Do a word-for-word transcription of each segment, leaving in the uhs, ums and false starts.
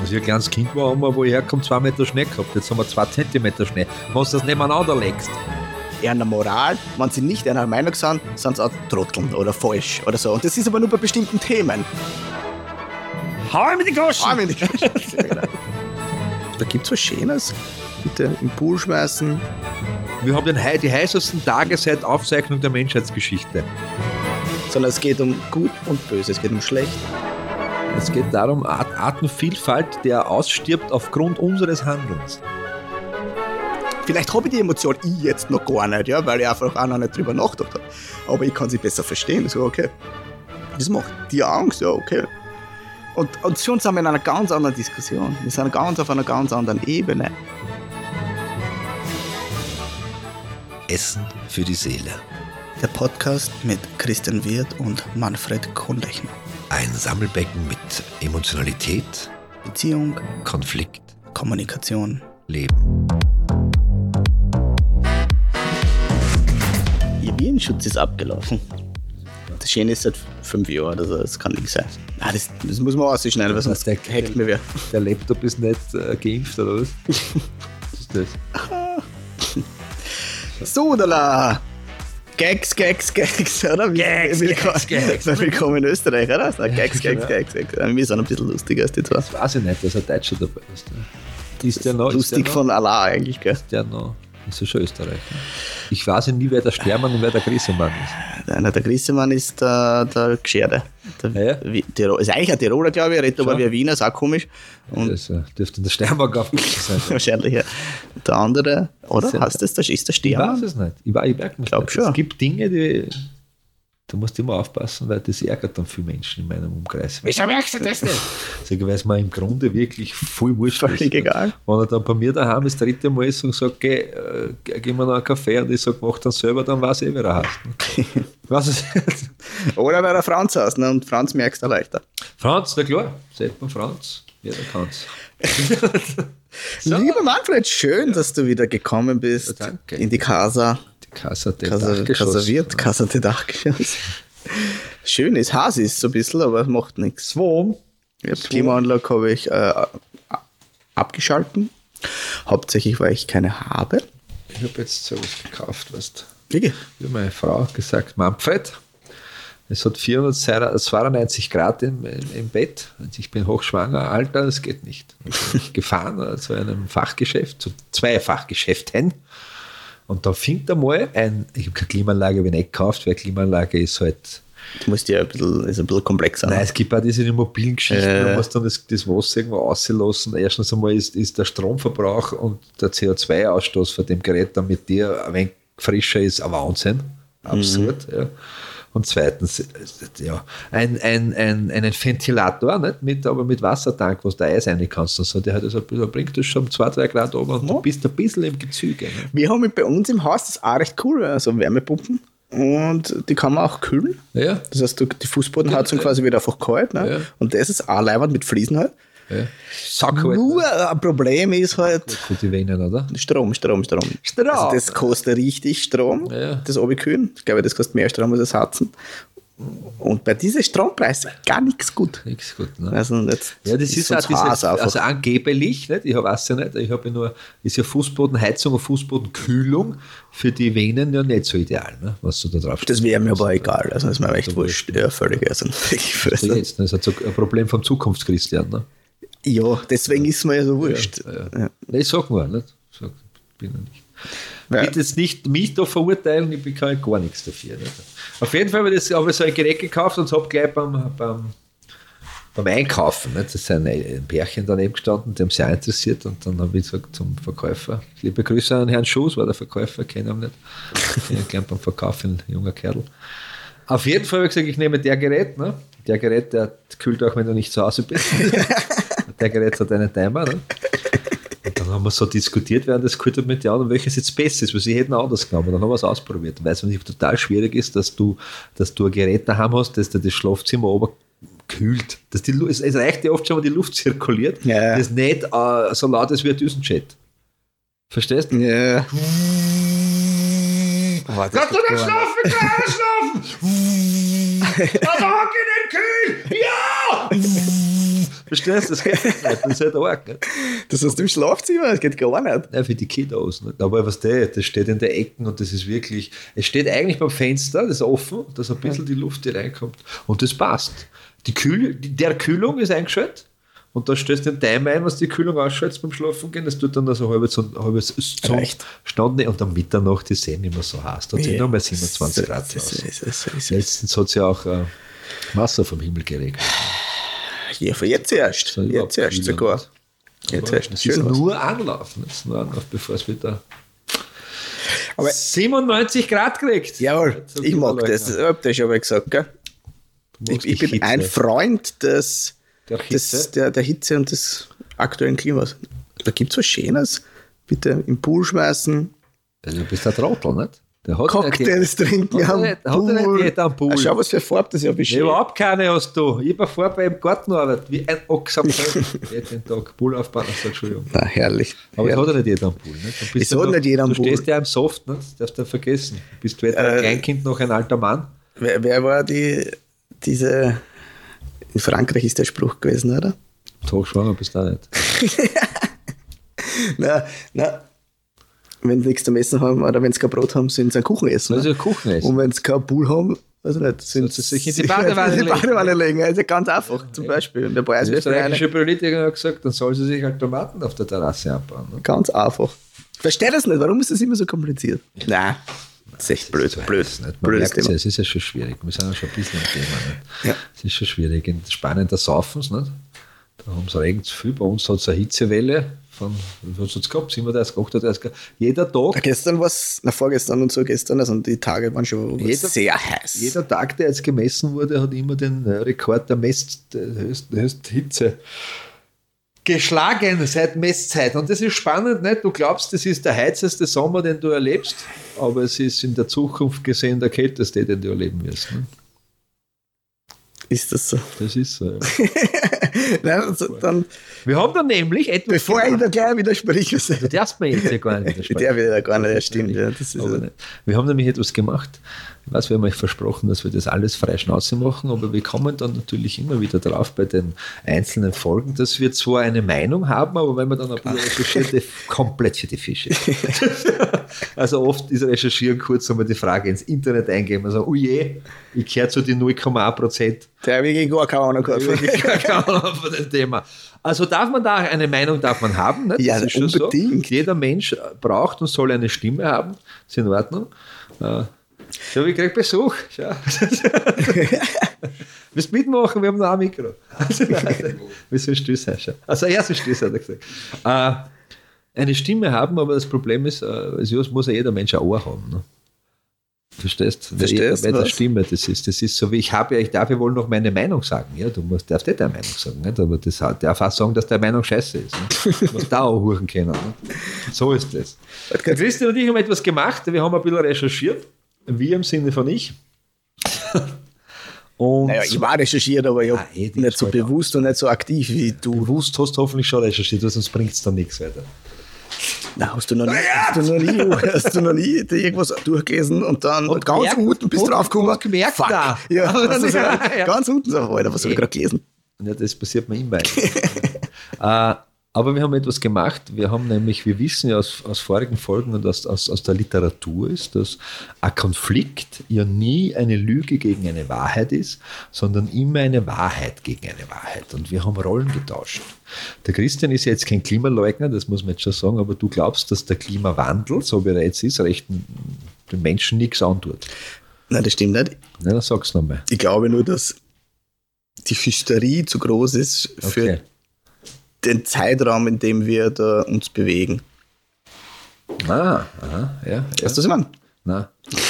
Als ich ein kleines Kind war, haben wir, wo ich herkomme, zwei Meter Schnee gehabt. Jetzt haben wir zwei Zentimeter Schnee. Wenn du das nebeneinander legst. Einer Moral, wenn sie nicht einer Meinung sind, sind sie auch Trotteln oder falsch oder so. Und das ist aber nur bei bestimmten Themen. Hau ihm in die Goschen! Hau ihm in die Goschen. Da gibt es was Schönes. Bitte im Pool schmeißen. Wir haben den, die heißesten Tage seit Aufzeichnung der Menschheitsgeschichte. Sondern es geht um Gut und Böse, es geht um Schlecht. Es geht darum, Art- Artenvielfalt, der ausstirbt aufgrund unseres Handelns. Vielleicht habe ich die Emotion ich jetzt noch gar nicht, ja, weil ich einfach auch noch nicht drüber nachgedacht habe. Aber ich kann sie besser verstehen. So, okay, das macht dir Angst, ja, okay. Und, und schon sind wir in einer ganz anderen Diskussion. Wir sind ganz auf einer ganz anderen Ebene. Essen für die Seele. Der Podcast mit Christian Wirth und Manfred Kohnlechner. Ein Sammelbecken mit Emotionalität, Beziehung, Konflikt, Kommunikation, Leben. Ihr Virenschutz ist abgelaufen. Das Schöne ist seit fünf Jahren, also das kann nicht sein. Ah, das, das muss man ausschneiden, weil sonst hackt mir wer. Der Laptop ist nicht äh, geimpft, oder was? Was ist das? Sodala! Gags, Gags, Gags, oder? Gags, willkommen, Gags, Gags. Willkommen in Österreich, oder? So, Gags, Ja, Gags, genau. Gags, Gags. Wir sind ein bisschen lustiger als die zwei. Das weiß ich nicht, dass ein Deutscher dabei ist. Ist der noch? Lustig ist der noch, von Allah eigentlich, gell? Ist der noch? Das ist schon Österreich. Ne? Ich weiß ja nie, wer der Stermann und wer der Grissemann ist. Einer der Grissemann ist der, der Gescherde. Der, Ja. wie- Tirol, ist eigentlich ein Tiroler, glaube ich, er redet aber Schon. wie ein Wiener, ist auch komisch. Und Das äh, dürfte der Sternberg aufgekommen sein. wahrscheinlich, ja. Der andere, oder? Ist ja- Heißt das, das ist der Ich Stern? weiß es nicht. Ich, weiß- ich merke nicht. Glaub schon. Es gibt Dinge, die. Du musst immer aufpassen, weil das ärgert dann viele Menschen in meinem Umkreis. Wieso merkst du das nicht? Sag ich, weil es mir im Grunde wirklich voll wurscht Völlig ist. egal. Wenn er dann bei mir daheim das dritte Mal ist und sagt, geh, äh, geh, geh mir noch einen Kaffee und ich sage, mach dann selber, dann weiß ich eh, wer er heißt. Was ist Oder weil er Franz heißt, ne? Und Franz merkst du leichter. Franz, na klar, sagt man Franz, jeder kann's. So. Lieber Manfred, schön, dass du wieder gekommen bist. Ja, danke. In die Casa. Die Casa de Casa, Dachgeschoss. Casa Wirth, Casa de Dachgeschoss. Schön ist, Haas ist so ein bisschen, aber macht nichts. Zwei. Ja, die Klimaanlage habe ich äh, abgeschalten. Hauptsächlich, weil ich keine habe. Ich habe jetzt sowas gekauft, weißt du. Wirklich? Wie meine Frau gesagt, Manfred, es hat vierhundertzweiundneunzig Grad im, im, im Bett und ich bin hochschwanger. Alter, das geht nicht. Und bin ich gefahren äh, zu einem Fachgeschäft, zu zwei Fachgeschäften. Und da findet einmal ein, ich habe keine Klimaanlage, habe ich nicht gekauft, weil Klimaanlage ist halt. Du musst ja ein bisschen, ist ein bisschen komplexer. Nein, es gibt auch diese immobilen Geschichten, Äh. da musst du dann das, das Wasser irgendwo auslassen. Erstens einmal ist, ist der Stromverbrauch und der C O zwei Ausstoß von dem Gerät, damit der ein wenig frischer ist, ein Wahnsinn. Absurd. Ja. Und zweitens, ja, ein, ein, ein, einen Ventilator, nicht? Mit, aber mit Wassertank, was du Eis rein kannst. Und so, der hat das ein bisschen, bringt das schon zwei, drei Grad oben und Ja. du bist ein bisschen im Gezüge. Ne? Wir haben bei uns im Haus, das ist auch recht cool, also Wärmepumpen. Und die kann man auch kühlen. Ja, Das heißt, du, die Fußbodenheizung Ja. quasi wieder einfach kalt. Ne? Ja. Und das ist auch leibend mit Fliesen halt. ja. Sack halt. Nur ein Problem ist halt Für die Venen, oder? Strom, Strom, Strom. Strom. Also das kostet richtig Strom, Ja. das Abkühlen. Ich glaube, das kostet mehr Strom als das Heizen. Und bei diesen Strompreisen gar nichts gut. Nichts gut, ne? Also jetzt Ja, das ist, so auch das Haus diese, einfach. also angeblich, nicht? Ich weiß ja nicht, ich habe ja nur, ist ja Fußbodenheizung und Fußbodenkühlung für die Venen ja nicht so ideal, ne? Was du da drauf stehst. Das wäre mir aber egal, also das ist mir echt wurscht. Ja, völlig. Also, Also jetzt, ne? Das ist halt so ein Problem vom Zukunftschristian, ne? ja, deswegen ist mir ja so wurscht. Ja, ja. Ja. Nee, ich sag nur, nicht? Ich sag, bin ja nicht. Ja. Bitte jetzt nicht mich da verurteilen, ich bekomme gar nichts dafür. Nicht? Auf jeden Fall habe ich, das, habe ich so ein Gerät gekauft und habe gleich beim, beim, beim Einkaufen, nicht? Das ist ein, ein Pärchen daneben gestanden, die haben sich auch interessiert und dann habe ich gesagt zum Verkäufer, liebe Grüße an Herrn Schuss, war der Verkäufer, kenne ihn nicht. Ich kenne ihn gleich beim Verkaufen, ein junger Kerl. Auf jeden Fall habe ich gesagt, ich nehme der Gerät, ne? Der Gerät, der kühlt auch, wenn du nicht zu Hause bist. Der Gerät hat einen Timer, ne? Und dann haben wir so diskutiert, während das geholt hat mit den anderen, welches jetzt besser ist, weil sie hätten anders genommen. Dann haben wir es ausprobiert. Weil es natürlich total schwierig ist, dass du, dass du ein Gerät daheim hast, das dir das Schlafzimmer oben kühlt. Dass die, Lu- es, es reicht ja oft schon, wenn die Luft zirkuliert, Ja. das nicht äh, so laut ist wie ein Düsenjet. Verstehst du? Ja. Oh, das Kannst du ist nicht gut. schlafen, Kleiner, schlafen! Also hock in den Kühl! Ja! Verstehst du? Das geht nicht. Das ist halt arg. Nicht? Das hast du im Schlafzimmer, das geht gar nicht. Ja, für die Kiddos. Nicht? Aber was der, das steht in der Ecken und das ist wirklich, es steht eigentlich beim Fenster, das ist offen, dass ein bisschen die Luft hier reinkommt. Und das passt. Die Kühl, die, der Kühlung ist eingeschaltet und da stellst du den Timer ein, was die Kühlung ausschaltet beim Schlafen gehen. Das tut dann so halb so halbes Stunde und am Mitternacht ist es nicht mehr so heiß. Da sind noch mal siebenundzwanzig Grad draußen. Letztens hat es ja auch äh, Wasser vom Himmel geregnet. Ja, von jetzt erst. Jetzt erst sogar. Jetzt erst. Das ist nur Anlauf. Das ist nur Anlauf, bevor es wieder aber siebenundneunzig Grad kriegt. Jawohl, so ich mag Leute. das. Das hab ich schon mal gesagt, gell? Ich, ich bin Hitze. ein Freund des, der, Hitze. des, der, der Hitze und des aktuellen Klimas. Da gibt es was Schönes. Bitte im Pool schmeißen. Also du bist ein Trottel, nicht? Der hat Cocktails trinken am Pool. Hat er nicht jeder am Pool? Schau, was für eine Farbe das ja beschreibt. Überhaupt keine hast du. Ich habe eine Farbe im Garten arbeitet, wie ein Ochs am Feld. Jeden Tag Pool aufbauen. Also, Entschuldigung. Na, herrlich. Aber herrlich. es hat ja nicht jeder am Pool. Nicht? Es hat noch, nicht jeder am du Pool. Du stehst ja im Soft, nicht? Das darfst du vergessen. Bist du weder ein äh, Kleinkind noch ein alter Mann? Wer, wer war die, diese... In Frankreich ist der Spruch gewesen, oder? Hochschwanger bist du auch nicht. na, na, wenn sie nichts zum Essen haben oder wenn sie kein Brot haben, sind sie einen Kuchen essen. Also Kuchen essen. Und wenn sie keinen Pool haben, also nicht, sind sie sich in die Badewanne legen. Badewanne legen. Also ganz einfach, zum Beispiel. Und der der österreichische Politiker hat gesagt, dann soll sie sich halt Tomaten auf der Terrasse abbauen. Ne? Ganz einfach. Verstehe das nicht, warum ist das immer so kompliziert? Nein. Das ist echt blöd. Das blöd. Nicht. Man merkt es, es ist ja schon schwierig. Wir sind ja schon ein bisschen am Thema. Nicht? Ja. Es ist schon schwierig. In Spanien, da saufen sie nicht. Da haben sie regnet zu viel. Bei uns hat es eine Hitzewelle von, was hat es gehabt? siebenunddreißig, achtunddreißig Grad. Jeder Tag. Gestern war es, na vorgestern und so gestern, also die Tage waren schon jeder, sehr heiß. Jeder Tag, der jetzt gemessen wurde, hat immer den Rekord der Mess, der höchsten, höchsten Hitze geschlagen seit Messzeit. Und das ist spannend, nicht? Du glaubst, das ist der heizeste Sommer, den du erlebst, aber es ist in der Zukunft gesehen der kälteste, den du erleben wirst. Ne? Ist das so? Das ist so. Ja. Nein, also dann, wir haben dann nämlich etwas. Bevor gemacht. Ich da gleich widerspreche. Du darfst mir jetzt ja gar nicht widersprechen. Der will ja gar nicht, das stimmt. Ja, das ist aber nicht. Wir haben nämlich etwas gemacht. Ich weiß, wir haben euch versprochen, dass wir das alles frei Schnauze machen, aber wir kommen dann natürlich immer wieder drauf bei den einzelnen Folgen, dass wir zwar eine Meinung haben, aber wenn man dann ein bisschen recherchiert, komplett für die Fische. Also oft ist Recherchieren kurz einmal die Frage ins Internet eingeben und sagen, oh je, ich gehöre zu den null Komma eins Prozent. Der habe ich gar keine Ahnung gehabt von dem Thema. Also darf man da, eine Meinung darf man haben. Nicht? Ja, das ist unbedingt. So. Jeder Mensch braucht und soll eine Stimme haben. Ist in Ordnung. Uh, Schau, ich krieg Besuch. Schau. Willst du mitmachen? Wir haben noch ein Mikro. Wir sind Stößer. Also er ist Stößer, hat er gesagt. Uh, eine Stimme haben, aber das Problem ist, es muss ja jeder Mensch ein Ohr haben. Ne? Verstehst du? Verstehst du? Stimme, das ist, das ist so wie, ich habe ja, ich darf ja wohl noch meine Meinung sagen. Ja, du musst, darfst nicht deine Meinung sagen, nicht? Aber das darf auch sagen, dass deine Meinung scheiße ist. Ne? Du musst da auch hören können. Ne? So ist das. Der Christian und ich haben etwas gemacht, wir haben ein bisschen recherchiert. Wir im Sinne von ich. Und naja, ich war recherchiert, aber ich ah, eh, nicht so bewusst und nicht so aktiv wie du. Bewusst hast du hoffentlich schon recherchiert, sonst bringt es dann nichts weiter. Na, hast du noch nie, hast du noch nie, hast du noch nie irgendwas durchgelesen und dann und ganz gemerkt, unten bist du draufgekommen. Gemerkt, fuck. Da. Ja, also so, ja, ja. Ganz unten so, Alter, was habe ich gerade gelesen? Ja, das passiert mir immer. äh, aber wir haben etwas gemacht. Wir haben nämlich, wir wissen ja aus, aus vorigen Folgen und aus, aus, aus der Literatur ist, dass ein Konflikt ja nie eine Lüge gegen eine Wahrheit ist, sondern immer eine Wahrheit gegen eine Wahrheit. Und wir haben Rollen getauscht. Der Christian ist ja jetzt kein Klimaleugner, das muss man jetzt schon sagen, aber du glaubst, dass der Klimawandel, so wie er jetzt ist, recht den Menschen nichts antut. Nein, das stimmt nicht. Nein, dann sag's nochmal. Ich glaube nur, dass die Hysterie zu groß ist für okay. den Zeitraum, in dem wir da uns bewegen. Ah, aha, ja. ja. Weißt du, was ich meine? Nein.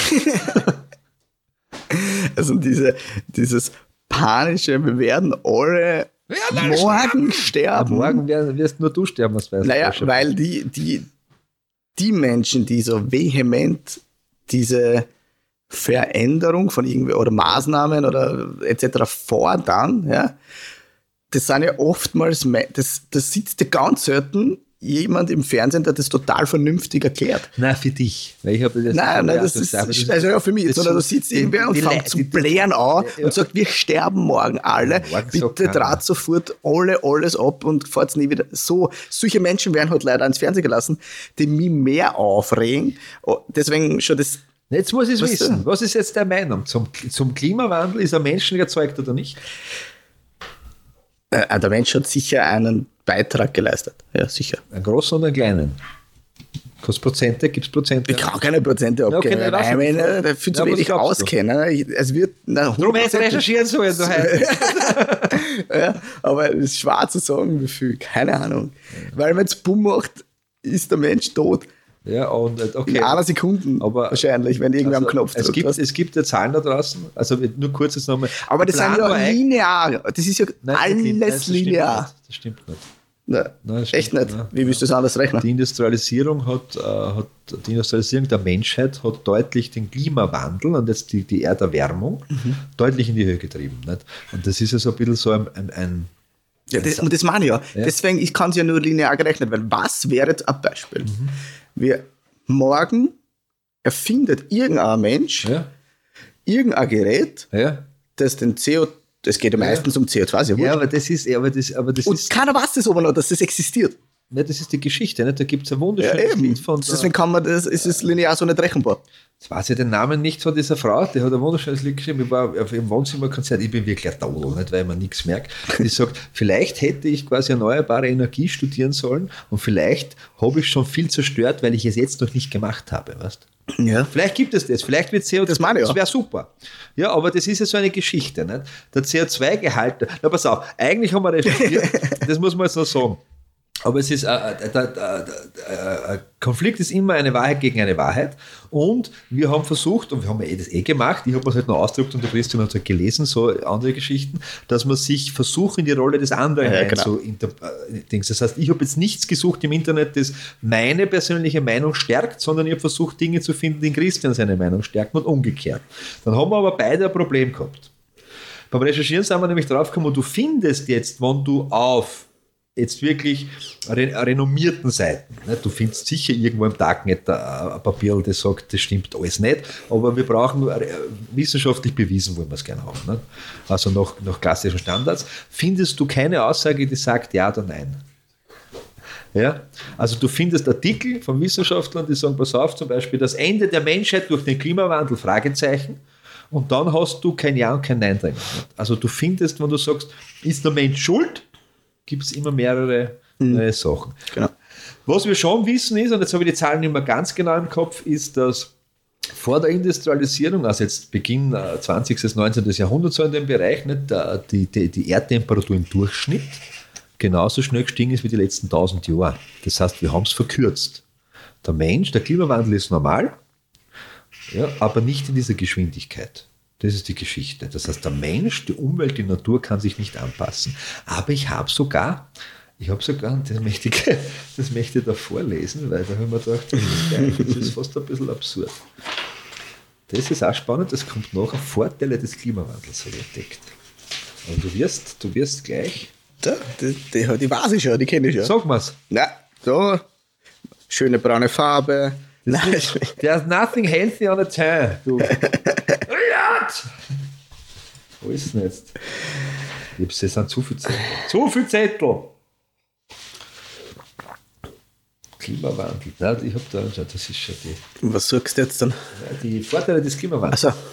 Also diese, dieses panische, wir werden alle ja, morgen sterben. Ja, morgen wirst nur du sterben, was weißt du. Naja, weil die, die, die Menschen, die so vehement diese Veränderung von irgendwie oder Maßnahmen oder et cetera fordern, ja, das sind ja oftmals, das, das sitzt ja ganz selten jemand im Fernsehen, der das total vernünftig erklärt. Nein, für dich. Weil ich habe das Nein, nein, das du ist, sagst, aber das- also ja, für mich, das sondern da so- sitzt die- irgendwer und die fängt Leute, zu die- blären an Ja. und sagt, wir sterben morgen alle, Morgen sagt bitte keiner. draht sofort alle alles ab und fahrt's nie wieder. So, solche Menschen werden halt leider ins Fernsehen gelassen, die mich mehr aufregen. Oh, deswegen schon das, Jetzt muss ich es Was wissen. denn? Was ist jetzt deine Meinung zum, zum Klimawandel? Ist er menschlich erzeugt oder nicht? äh, der Mensch hat sicher einen Beitrag geleistet. Ja, sicher. Einen großen oder einen kleinen? Kostet Prozente? Gibt es Prozente? Ich kann keine Prozente okay, abgeben, nein, weil lass ich mich. mich nicht viel zu Ja, was wenig glaubst du? auskenne. Ich- Es wird, na, Darum hättest du hundertprozentig- recherchieren sollen. Du heute. ja, aber es ist schwer zu sagen, wie viel. Keine Ahnung. Weil wenn es Bumm macht, ist der Mensch tot. Ja, und äh, okay. In einer Sekunde Aber- wahrscheinlich, wenn irgendwer am Also, Knopf es drückt. gibt, hast. es gibt ja Zahlen da draußen, also nur kurz jetzt nochmal. Aber das Der sind Plan ja war eigentlich- linear. Das ist ja Nein, alles nein, das stimmt linear. nicht. Das stimmt nicht. Nein, Nein, das echt stimmt nicht. nicht. Wie willst du das anders rechnen? Die Industrialisierung hat, äh, hat die Industrialisierung der Menschheit hat deutlich den Klimawandel und jetzt die, die Erderwärmung Mhm. deutlich in die Höhe getrieben. Nicht? Und das ist ja so ein bisschen so ein, ein, ein Ja, das, und das meine ich ja. Ja. Deswegen, ich kann es ja nur linear gerechnet, weil was wäre jetzt ein Beispiel? Mhm. Wir morgen erfindet irgendein Mensch ja, irgendein Gerät, ja, das den C O zwei, das geht ja meistens um C O zwei, ist ja ja, wurscht. aber das ist, ja, aber das, aber das Und ist, keiner weiß das aber noch, dass das existiert. ja, das ist die Geschichte. Nicht? Da gibt es ein Ja, wunderschönes eben. Lied von der, Deswegen kann man das, ist es linear so nicht rechenbar. jetzt weiß ich den Namen nicht von dieser Frau, die hat ein wunderschönes Lied geschrieben. Ich war auf ihrem Wohnzimmerkonzert, ich bin wirklich ein Taudel, nicht, weil man nichts merkt. Die sagt, vielleicht hätte ich quasi erneuerbare Energie studieren sollen und vielleicht habe ich schon viel zerstört, weil ich es jetzt noch nicht gemacht habe. Weißt? Ja. Vielleicht gibt es das, vielleicht wird C O zwei, Das meine ich das ja. wäre super. Ja, aber das ist ja so eine Geschichte. Nicht? Der C O zwei Gehalt, na pass auf, eigentlich haben wir recherchiert, das muss man jetzt noch sagen. Aber es ist, äh, äh, der, der, der, äh, Konflikt ist immer eine Wahrheit gegen eine Wahrheit. Und wir haben versucht, und wir haben ja eh das eh gemacht, ich habe es halt noch ausgedruckt und der Christian hat es halt gelesen, so andere Geschichten, dass man sich versucht, in die Rolle des anderen Ja, rein genau. zu inter, äh, Dings. Das heißt, ich habe jetzt nichts gesucht im Internet, das meine persönliche Meinung stärkt, sondern ich habe versucht, Dinge zu finden, die Christian seine Meinung stärken und umgekehrt. Dann haben wir aber beide ein Problem gehabt. Beim Recherchieren sind wir nämlich draufgekommen, du findest jetzt, wenn du auf jetzt wirklich re renommierten Seiten. Ne? Du findest sicher irgendwo im Darknet ein Papier, das sagt, das stimmt alles nicht, aber wir brauchen äh, wissenschaftlich bewiesen, wollen wir es gerne haben. Ne? Also nach, nach klassischen Standards. Findest du keine Aussage, die sagt ja oder nein? Ja? Also du findest Artikel von Wissenschaftlern, die sagen, pass auf, zum Beispiel das Ende der Menschheit durch den Klimawandel, Fragezeichen, und dann hast du kein Ja und kein Nein drin. Also du findest, wenn du sagst, ist der Mensch schuld, gibt es immer mehrere Mhm. neue Sachen. Genau. Was wir schon wissen ist, und jetzt habe ich die Zahlen nicht mehr ganz genau im Kopf, ist, dass vor der Industrialisierung, also jetzt Beginn äh, zwanzigsten bis neunzehnten Jahrhunderts so in dem Bereich, nicht, der, die, die, die Erdtemperatur im Durchschnitt genauso schnell gestiegen ist wie die letzten tausend Jahre. Das heißt, wir haben es verkürzt. Der Mensch, der Klimawandel ist normal, ja, aber nicht in dieser Geschwindigkeit. Das ist die Geschichte. Das heißt, der Mensch, die Umwelt, die Natur kann sich nicht anpassen. Aber ich habe sogar, ich habe sogar, das möchte ich, das möchte ich da vorlesen, weil da haben wir gedacht, das ist geil, das ist fast ein bisschen absurd. Das ist auch spannend, das kommt nachher, Vorteile des Klimawandels habe ich entdeckt. Und du wirst, du wirst gleich, Da, die, die, die weiß ich schon, die kenne ich schon. sag mal's, Na, so, schöne braune Farbe. Nein, there's nothing healthy on a tan, du. Wo ist denn jetzt? Es sind zu viele Zettel. Zu viele Zettel! Klimawandel. Nein, ich habe da, das ist schon die, was suchst du jetzt dann? die Vorteile des Klimawandels. Also,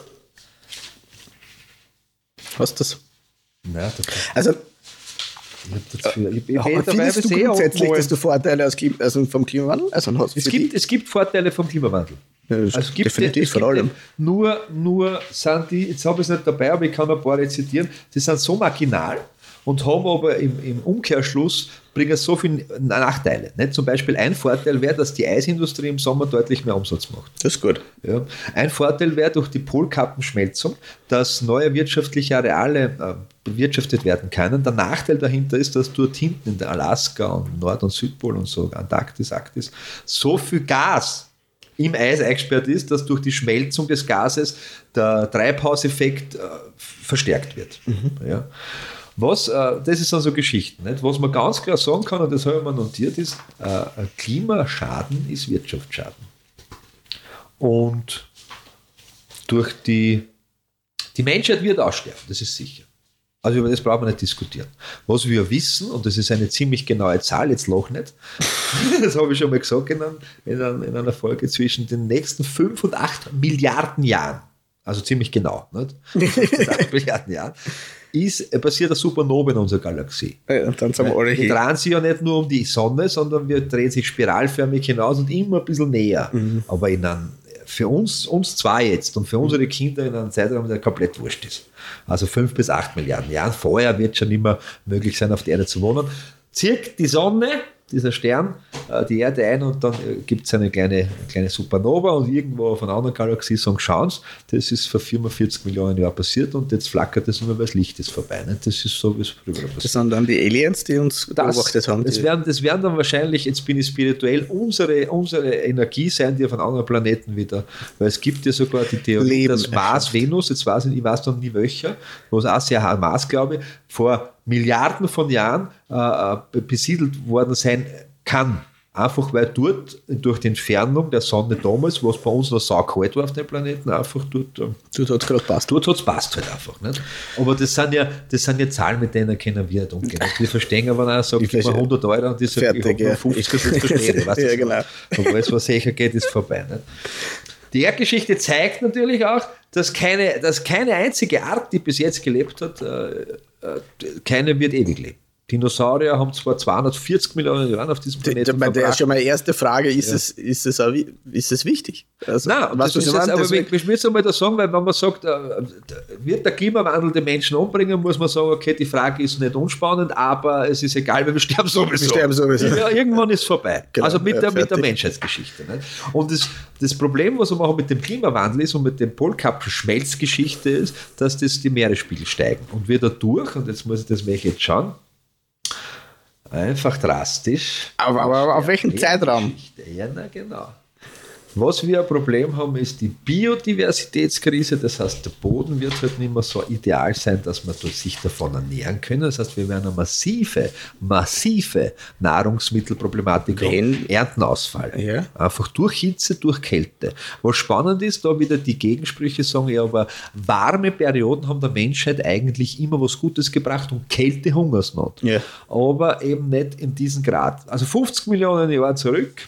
hast du das? Nein, das, Also, ich habe das für, ich, ich aber bin dabei, findest du bis eh grundsätzlich, abholen. dass du Vorteile aus, Klim- also vom Klimawandel also hast? es, für gibt, dich? es gibt Vorteile vom Klimawandel. Ja, das Also es gibt definitiv, es vor gibt allem. Nur, nur sind die, jetzt habe ich es nicht dabei, aber ich kann ein paar rezitieren, die sind so marginal und haben aber im, im Umkehrschluss bringen so viele Nachteile. Nicht? Zum Beispiel ein Vorteil wäre, dass die Eisindustrie im Sommer deutlich mehr Umsatz macht. Das ist gut. Ja. Ein Vorteil wäre durch die Polkappenschmelzung, dass neue wirtschaftliche Areale äh, bewirtschaftet werden können. Der Nachteil dahinter ist, dass dort hinten in der Alaska und Nord- und Südpol und so, Antarktis, Arktis, so viel Gas im Eis eingesperrt ist, dass durch die Schmelzung des Gases der Treibhauseffekt äh, verstärkt wird. Mhm. Ja. Was, äh, das ist dann so Geschichten. Nicht? Was man ganz klar sagen kann, und das habe ich mir notiert, ist, äh, Klimaschaden ist Wirtschaftsschaden. Und durch die, die Menschheit wird aussterben, das ist sicher. Also über das brauchen wir nicht diskutieren. Was wir wissen, und das ist eine ziemlich genaue Zahl, jetzt lach nicht, das habe ich schon mal gesagt in, einem, in, einer, in einer Folge, zwischen den nächsten fünf und acht Milliarden Jahren, also ziemlich genau, nicht? fünf bis acht Milliarden Jahren, ist, passiert eine Supernova in unserer Galaxie. Ja, und dann sind wir alle wir hier. drehen sich ja nicht nur um die Sonne, sondern wir drehen sich spiralförmig hinaus und immer ein bisschen näher. Mhm. Aber in einem, für uns, uns zwei jetzt und für unsere Kinder in einem Zeitraum, der komplett wurscht ist. Also fünf bis acht Milliarden Jahren. Vorher wird schon immer möglich sein, auf der Erde zu wohnen. Zirkt die Sonne, dieser Stern, die Erde ein und dann gibt es eine kleine, kleine Supernova und irgendwo auf einer anderen Galaxie sagen, schauen Sie, das ist vor vierundvierzig Millionen Jahren passiert und jetzt flackert das nur, weil das Licht ist vorbei. Nicht? Das ist so, wie es früher passiert. Das sind dann die Aliens, die uns das, beobachtet haben. Das werden, das werden dann wahrscheinlich, jetzt bin ich spirituell, unsere, unsere Energie sein, die auf einem anderen Planeten wieder, weil es gibt ja sogar die Theorie, Leben dass Mars, Venus, jetzt weiß ich, ich weiß noch nie welcher, wo es auch sehr hart Mars, glaube ich, vor Milliarden von Jahren äh, besiedelt worden sein kann. Einfach weil dort durch die Entfernung der Sonne damals, was bei uns noch saukalt war auf dem Planeten, einfach dort. Äh, dort hat es gerade passt. Dort hat es passt halt einfach. Nicht? Aber das sind, ja, das sind ja Zahlen, mit denen können wir nicht umgehen. Wir verstehen aber auch, sagt, gib mir hundert Euro und die sagt, ich habe fünfzig, das verstehe ich. Weißt du, ja, genau. Und alles, was sicher geht, ist vorbei. Nicht? Die Erdgeschichte zeigt natürlich auch, dass keine, dass keine einzige Art, die bis jetzt gelebt hat, äh, keine wird ewig leben. Dinosaurier haben zwar zweihundertvierzig Millionen Jahre auf diesem Planeten verbracht. Das ist schon meine erste Frage, ist, ja. es, ist, es, auch, ist es wichtig? Also, Nein, was das ist jetzt, aber ich, ich will es einmal da sagen, weil wenn man sagt, äh, wird der Klimawandel den Menschen umbringen, muss man sagen, okay, die Frage ist nicht unspannend, aber es ist egal, weil wir sterben sowieso. Wir sterben sowieso. Ja, irgendwann ist es vorbei. Genau, also mit, ja, der, mit der Menschheitsgeschichte. Nicht? Und das, das Problem, was wir machen mit dem Klimawandel ist und mit dem Polkappen-Schmelzgeschichte ist, dass das die Meeresspiegel steigen. Und wir dadurch, und jetzt muss ich das welche jetzt schauen, einfach drastisch. Aber, aber auf welchen Zeitraum? Ja, na genau. Was wir ein Problem haben, ist die Biodiversitätskrise. Das heißt, der Boden wird halt nicht mehr so ideal sein, dass wir sich davon ernähren können. Das heißt, wir werden eine massive, massive Nahrungsmittelproblematik haben. Erntenausfall. Ja. Einfach durch Hitze, durch Kälte. Was spannend ist, da wieder die Gegensprüche sagen, ja, aber warme Perioden haben der Menschheit eigentlich immer was Gutes gebracht und Kälte Hungersnot. Ja. Aber eben nicht in diesem Grad. Also fünfzig Millionen Jahre zurück.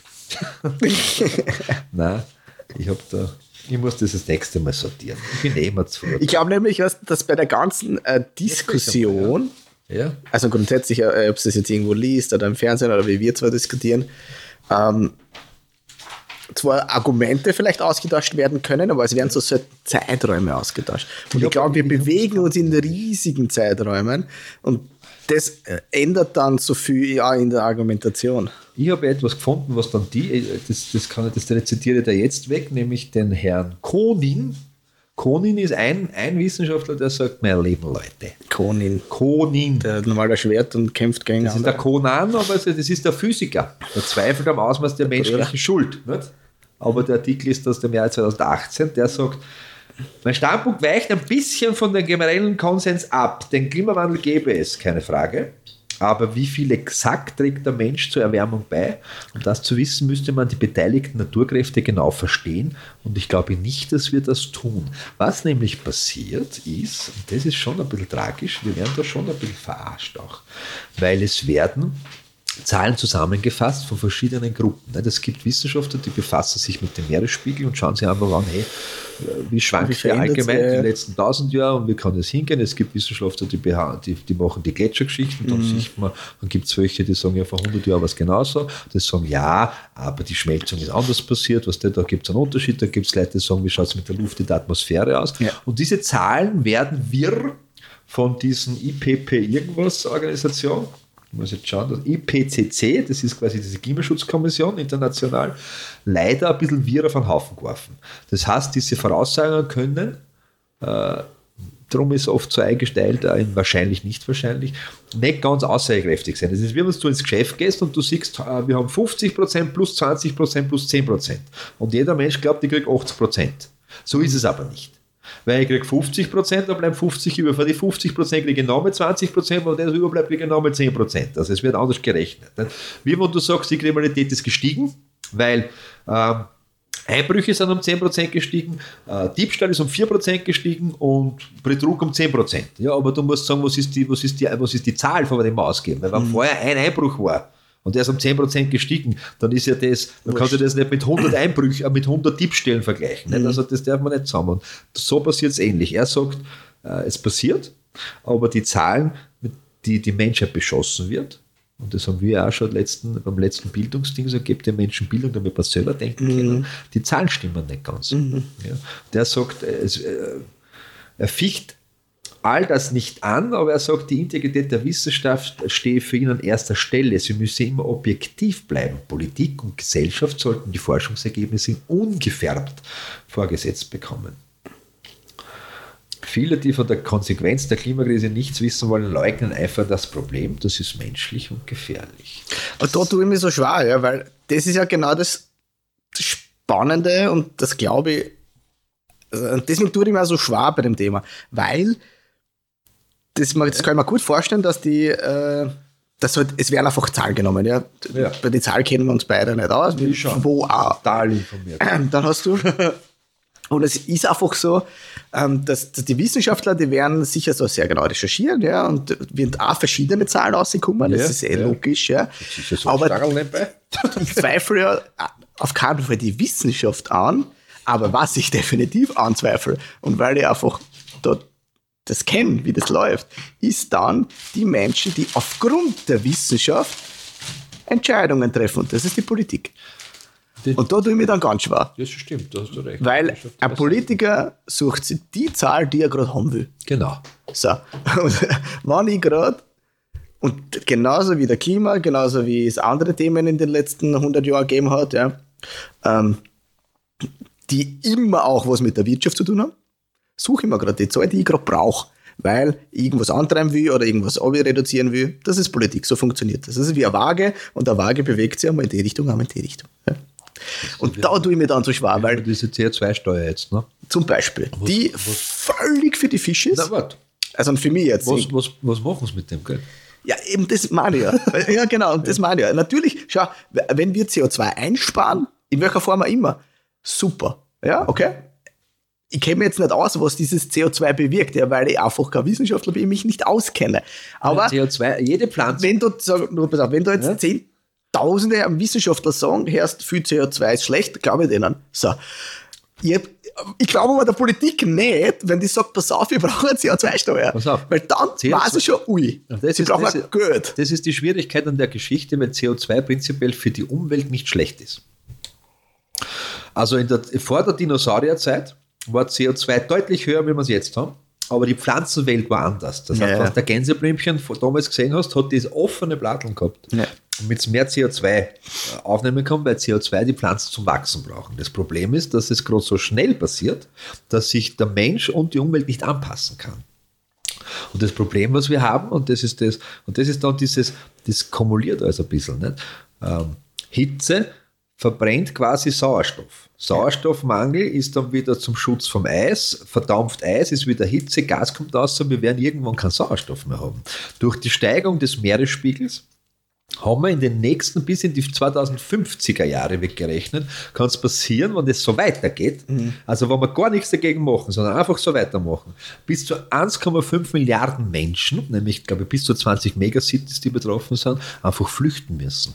Nein, ich habe da, ich muss das das nächste Mal sortieren. Ich bin eh immer zu. Ich glaube nämlich, dass bei der ganzen äh, Diskussion, ja. Ja. also grundsätzlich, äh, ob es das jetzt irgendwo liest oder im Fernsehen oder wie wir zwar diskutieren, ähm, zwar Argumente vielleicht ausgetauscht werden können, aber es werden so Zeiträume ausgetauscht. Und ich, ich glaube, wir bewegen uns in riesigen Zeiträumen und das ändert dann so viel ja, in der Argumentation. Ich habe etwas gefunden, was dann die, das, das, kann ich, das rezitiere ich da jetzt weg, nämlich den Herrn Konin. Konin ist ein, ein Wissenschaftler, der sagt, mein Leben, Leute. Konin. Konin. Der hat normal das Schwert und kämpft gegen Das andere. Ist der Conan, aber das ist der Physiker. Der zweifelt am Ausmaß der, der menschlichen Bruder. Schuld. Nicht? Aber der Artikel ist aus dem Jahr zweitausendachtzehn, der sagt, mein Standpunkt weicht ein bisschen von dem generellen Konsens ab. Den Klimawandel gäbe es, keine Frage. Aber wie viel exakt trägt der Mensch zur Erwärmung bei? Um das zu wissen, müsste man die beteiligten Naturkräfte genau verstehen. Und ich glaube nicht, dass wir das tun. Was nämlich passiert ist, und das ist schon ein bisschen tragisch, wir werden da schon ein bisschen verarscht auch, weil es werden Zahlen zusammengefasst von verschiedenen Gruppen. Es gibt Wissenschaftler, die befassen sich mit dem Meeresspiegel und schauen sich einfach an, hey, wie schwankt der allgemein in den letzten tausend Jahren und wie kann das hingehen? Es gibt Wissenschaftler, die, die, die machen die Gletschergeschichten, dann mhm. sieht man, dann gibt es welche, die sagen, ja, vor hundert Jahren war es genauso, die sagen, ja, aber die Schmelzung ist anders passiert, was da gibt es einen Unterschied, da gibt es Leute, die sagen, wie schaut es mit der Luft in der Atmosphäre aus? Ja. Und diese Zahlen werden wirr von diesen I P P irgendwas Organisation, ich muss jetzt schauen, das I P C C, das ist quasi diese Klimaschutzkommission international, leider ein bisschen wirr auf den Haufen geworfen. Das heißt, diese Voraussagen können, äh, darum ist oft so eingestellt, äh, wahrscheinlich, nicht wahrscheinlich, nicht ganz aussagekräftig sein. Das ist, wie wenn du ins Geschäft gehst und du siehst, äh, wir haben fünfzig Prozent plus zwanzig Prozent plus zehn Prozent. Und jeder Mensch glaubt, ich kriege achtzig Prozent. So ist es aber nicht. Weil ich kriege fünfzig Prozent, dann bleiben fünfzig über. Von den fünfzig Prozent kriege ich nochmal zwanzig Prozent, und das überbleibt, kriege ich nochmal zehn Prozent. Also es wird anders gerechnet. Nicht? Wie wenn du sagst, die Kriminalität ist gestiegen, weil ähm, Einbrüche sind um zehn Prozent gestiegen, äh, Diebstahl ist um vier Prozent gestiegen und Betrug um zehn Prozent. Ja, aber du musst sagen, was ist die, was ist die, was ist die Zahl, von dem wir ausgeben? Weil wenn mhm. vorher ein Einbruch war und der ist um zehn Prozent gestiegen, dann ist ja das, dann kannst du das nicht mit hundert Einbrüchen, mit hundert Diebstählen vergleichen. Mhm. Also das darf man nicht zusammen. Und so passiert es ähnlich. Er sagt, äh, es passiert, aber die Zahlen, mit die die Menschheit beschossen wird, und das haben wir auch schon letzten, beim letzten Bildungsding gesagt, gebt den Menschen Bildung, damit man selber denken mhm. können. Die Zahlen stimmen nicht ganz. Mhm. Ja. Der sagt, es, äh, er ficht all das nicht an, aber er sagt, die Integrität der Wissenschaft stehe für ihn an erster Stelle. Sie müsse immer objektiv bleiben. Politik und Gesellschaft sollten die Forschungsergebnisse ungefärbt vorgesetzt bekommen. Viele, die von der Konsequenz der Klimakrise nichts wissen wollen, leugnen einfach das Problem. Das ist menschlich und gefährlich. Und da tue ich mir so schwer, ja, weil das ist ja genau das Spannende, und das glaube ich, deswegen tue ich mir auch so schwer bei dem Thema, weil das, das kann ich mir gut vorstellen, dass die, äh, das halt, es werden einfach Zahlen genommen. Ja? Ja. Bei den Zahlen kennen wir uns beide nicht aus. Ich schon. Wo auch. Total informiert. Dann hast du, und es ist einfach so, ähm, dass, dass die Wissenschaftler, die werden sicher so sehr genau recherchieren, ja, und werden auch verschiedene Zahlen rauskommen, ja, das ist eh ja. logisch. Ja. So aber ich zweifle ja auf keinen Fall die Wissenschaft an, aber was ich definitiv anzweifle, und weil ich einfach dort das kennen, wie das läuft, ist dann die Menschen, die aufgrund der Wissenschaft Entscheidungen treffen. Und das ist die Politik. Die, und da tue ich mir dann ganz schwer. Das stimmt, da hast du recht. Weil ein Politiker sucht sich die Zahl, die er gerade haben will. Genau. So. Und wenn ich gerade, und genauso wie der Klima, genauso wie es andere Themen in den letzten hundert Jahren gegeben hat, ja, ähm, die immer auch was mit der Wirtschaft zu tun haben, suche ich mir gerade die Zahl, die ich gerade brauche, weil ich irgendwas antreiben will oder irgendwas reduzieren will. Das ist Politik, so funktioniert das. Das ist wie eine Waage, und eine Waage bewegt sich einmal in die Richtung, einmal in die Richtung. Ja. Und da tue ich mir dann so schwer, weil diese C O zwei Steuer jetzt, ne? Zum Beispiel, was, die was, völlig für die Fische ist. Na, warte. Also für mich jetzt. Was, was, was machen sie mit dem Geld? Ja, eben das meine ich ja. Ja, genau, das meine ich ja. Natürlich, schau, wenn wir C O zwei einsparen, in welcher Form auch immer, super. Ja, okay. Ich kenne mich jetzt nicht aus, was dieses C O zwei bewirkt, ja, weil ich einfach kein Wissenschaftler bin, ich mich nicht auskenne. Aber ja, C O zwei, jede Pflanze. Wenn du, sag, nur, pass auf, wenn du jetzt ja. Zehntausende Wissenschaftler sagen, hörst, viel C O zwei ist schlecht, glaube ich denen. So. Ich, ich glaube aber der Politik nicht, wenn die sagt, pass auf, wir brauchen eine C O zwei Steuer. Pass auf. Weil dann C O zwei, weiß ich schon, ui, das ist, brauchen das, wir Geld. Das ist die Schwierigkeit an der Geschichte, weil C O zwei prinzipiell für die Umwelt nicht schlecht ist. Also in der, vor der Dinosaurierzeit war C O zwei deutlich höher, wie wir es jetzt haben, aber die Pflanzenwelt war anders. Das heißt, ja. was der Gänseblümchen damals gesehen hast, hat das offene Platteln gehabt, ja. damit es mehr C O zwei aufnehmen kann, weil C O zwei die Pflanzen zum Wachsen brauchen. Das Problem ist, dass es gerade so schnell passiert, dass sich der Mensch und die Umwelt nicht anpassen kann. Und das Problem, was wir haben, und das ist das, und das ist dann dieses, das kumuliert also ein bisschen, nicht? Ähm, Hitze verbrennt quasi Sauerstoff. Sauerstoffmangel ist dann wieder zum Schutz vom Eis, verdampft Eis, ist wieder Hitze, Gas kommt raus, und wir werden irgendwann keinen Sauerstoff mehr haben. Durch die Steigerung des Meeresspiegels haben wir in den nächsten, bis in die zweitausendfünfziger Jahre weggerechnet, kann es passieren, wenn das so weitergeht, mhm. also wenn wir gar nichts dagegen machen, sondern einfach so weitermachen, bis zu eins Komma fünf Milliarden Menschen, nämlich glaube ich bis zu zwanzig Megacities, die betroffen sind, einfach flüchten müssen.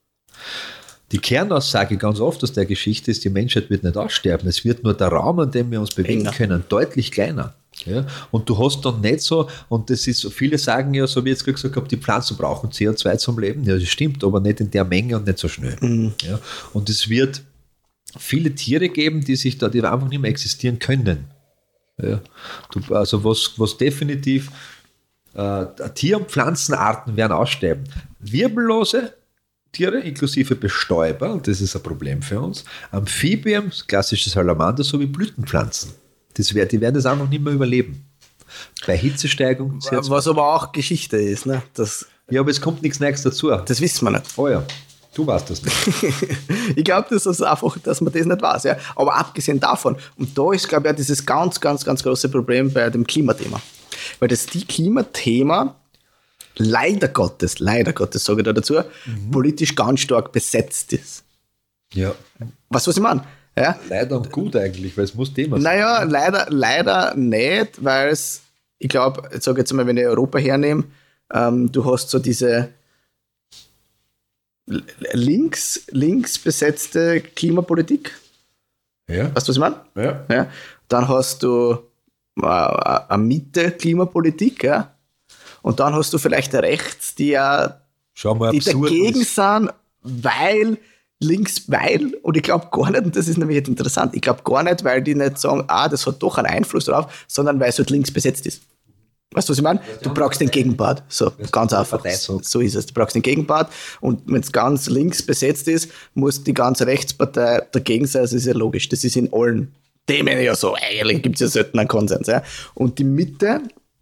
Die Kernaussage ganz oft aus der Geschichte ist, die Menschheit wird nicht aussterben. Es wird nur der Raum, an dem wir uns bewegen Enger. können, deutlich kleiner. Ja? Und du hast dann nicht so, und das ist, viele sagen ja, so wie ich jetzt gesagt habe, die Pflanzen brauchen C O zwei zum Leben. Ja, das stimmt, aber nicht in der Menge und nicht so schnell. Mhm. Ja? Und es wird viele Tiere geben, die sich da, die einfach nicht mehr existieren können. Ja? Du, also was, was definitiv äh, Tier- und Pflanzenarten werden aussterben. Wirbellose Tiere, inklusive Bestäuber, und das ist ein Problem für uns, Amphibien, klassische Salamander, sowie Blütenpflanzen. Das wär, die werden das auch noch nicht mehr überleben. Bei Hitzesteigung. Was aber auch Geschichte ist. Ne? Das, ja, aber es kommt nichts Neues dazu. Das wissen wir nicht. Oh ja. Du weißt das nicht. Ich glaube, das ist einfach, dass man das nicht weiß. Ja. Aber abgesehen davon, und da ist, glaube ich, auch dieses ganz, ganz, ganz große Problem bei dem Klimathema. Weil das die Klimathema leider Gottes, leider Gottes, sage ich da dazu, mhm. politisch ganz stark besetzt ist. Ja. Weißt du, was ich meine? Ja? Leider und gut eigentlich, weil es muss Thema sein. Naja, leider, leider nicht, weil es, ich glaube, ich sage jetzt mal, wenn ich Europa hernehme, ähm, du hast so diese links, links besetzte Klimapolitik. Ja. Weißt du, was ich meine? Ja. Ja. Dann hast du äh, eine Mitte-Klimapolitik, ja. Und dann hast du vielleicht rechts, die ja mal, die dagegen ist. sind, weil links, weil, und ich glaube gar nicht, und das ist nämlich jetzt interessant, ich glaube gar nicht, weil die nicht sagen, ah, das hat doch einen Einfluss drauf, sondern weil es halt links besetzt ist. Weißt du, was ich meine? Du brauchst den Gegenpart. So, ganz einfach. So ist es. Du brauchst den Gegenpart und wenn es ganz links besetzt ist, muss die ganze Rechtspartei dagegen sein. Das ist ja logisch. Das ist in allen Themen ja so. Eigentlich gibt es ja selten einen Konsens. Ja? Und die Mitte,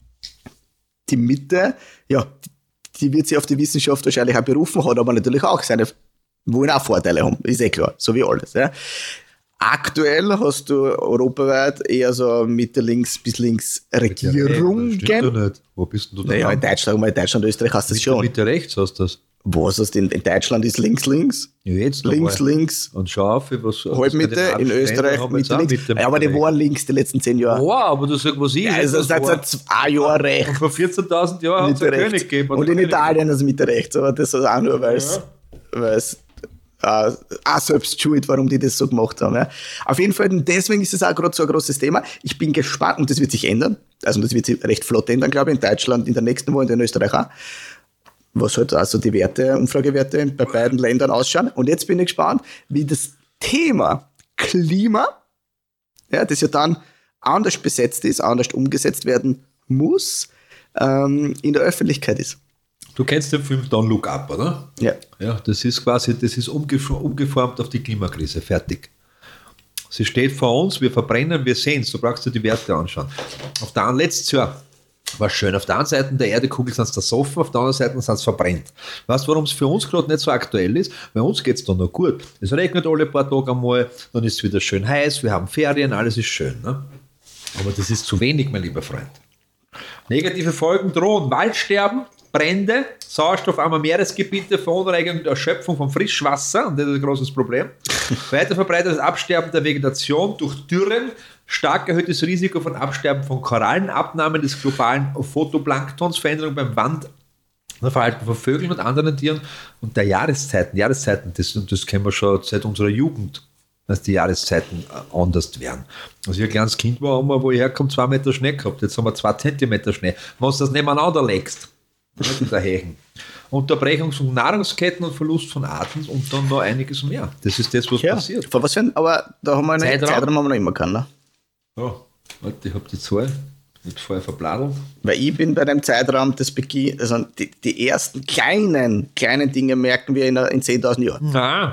die Mitte, ja, die wird sich auf die Wissenschaft wahrscheinlich auch berufen, hat aber natürlich auch seine, wollen auch Vorteile haben. Ist eh klar. So wie alles. Ja? Aktuell hast du europaweit eher so Mitte links bis links Regierungen. Das stimmt doch nicht. Wo bist denn du da? Naja, in Deutschland, in Deutschland, Österreich hast du das schon. Mitte rechts hast du das. Was hast du in, in Deutschland ist links, links. Ja, jetzt links, mal. links. Und schau auf, was. Halbmitte, in Österreich Mitte, links. Mitte, ja, aber die waren links die letzten zehn Jahre. Wow, aber du sagst, was ich. Ja, also seit seit zwei Jahren rechts. Und vor vierzehntausend Jahren hat es einen König gegeben. Und in Italien ist es Mitte rechts, aber das ist auch nur, weil es. Ja. Uh, auch selbst schuld, warum die das so gemacht haben. Ja. Auf jeden Fall, deswegen ist es auch gerade so ein großes Thema. Ich bin gespannt, und das wird sich ändern. Also das wird sich recht flott ändern, glaube ich, in Deutschland in der nächsten Woche und in Österreich auch. Was halt also die Werte, Umfragewerte bei beiden Ländern ausschauen. Und jetzt bin ich gespannt, wie das Thema Klima, ja, das ja dann anders besetzt ist, anders umgesetzt werden muss, ähm, in der Öffentlichkeit ist. Du kennst den Film Don't Look Up, oder? Ja. Ja, das ist quasi, das ist umgeformt auf die Klimakrise, fertig. Sie steht vor uns, wir verbrennen, wir sehen es, du brauchst dir die Werte anschauen. Auf der anderen, letztes Jahr war schön, auf der einen Seite der Erdekugel sind es zersoffen, auf der anderen Seite sind es verbrennt. Weißt du, warum es für uns gerade nicht so aktuell ist? Bei uns geht es dann noch gut. Es regnet alle paar Tage einmal, dann ist es wieder schön heiß, wir haben Ferien, alles ist schön. Ne? Aber das ist zu wenig, mein lieber Freund. Negative Folgen drohen, Waldsterben, Brände, sauerstoffarme Meeresgebiete, Verunreinigung der Erschöpfung von Frischwasser, und das ist ein großes Problem. Weiter verbreitetes Absterben der Vegetation durch Dürren, stark erhöhtes Risiko von Absterben von Korallen, Abnahme des globalen Photoplanktons, Veränderung beim Wandverhalten von Vögeln und anderen Tieren und der Jahreszeiten. Jahreszeiten, das, das kennen wir schon seit unserer Jugend, dass die Jahreszeiten anders werden. Als ich ein kleines Kind war, haben wir, wo ich herkomme, zwei Meter Schnee gehabt. Jetzt haben wir zwei Zentimeter Schnee. Wenn du das nebeneinander legst, in der Hechen. Unterbrechung von Nahrungsketten und Verlust von Arten und dann noch einiges mehr. Das ist das, was ja, passiert. Vor was für ein, aber da haben wir einen Zeitraum, Zeitraum haben wir noch immer keinen. Ne? Ja, warte, ich habe die Zahl. Ich habe vorher verbladelt. Weil ich bin bei dem Zeitraum, das Beginn, also die, die ersten kleinen, kleinen Dinge merken wir in, in zehntausend Jahren. Nein,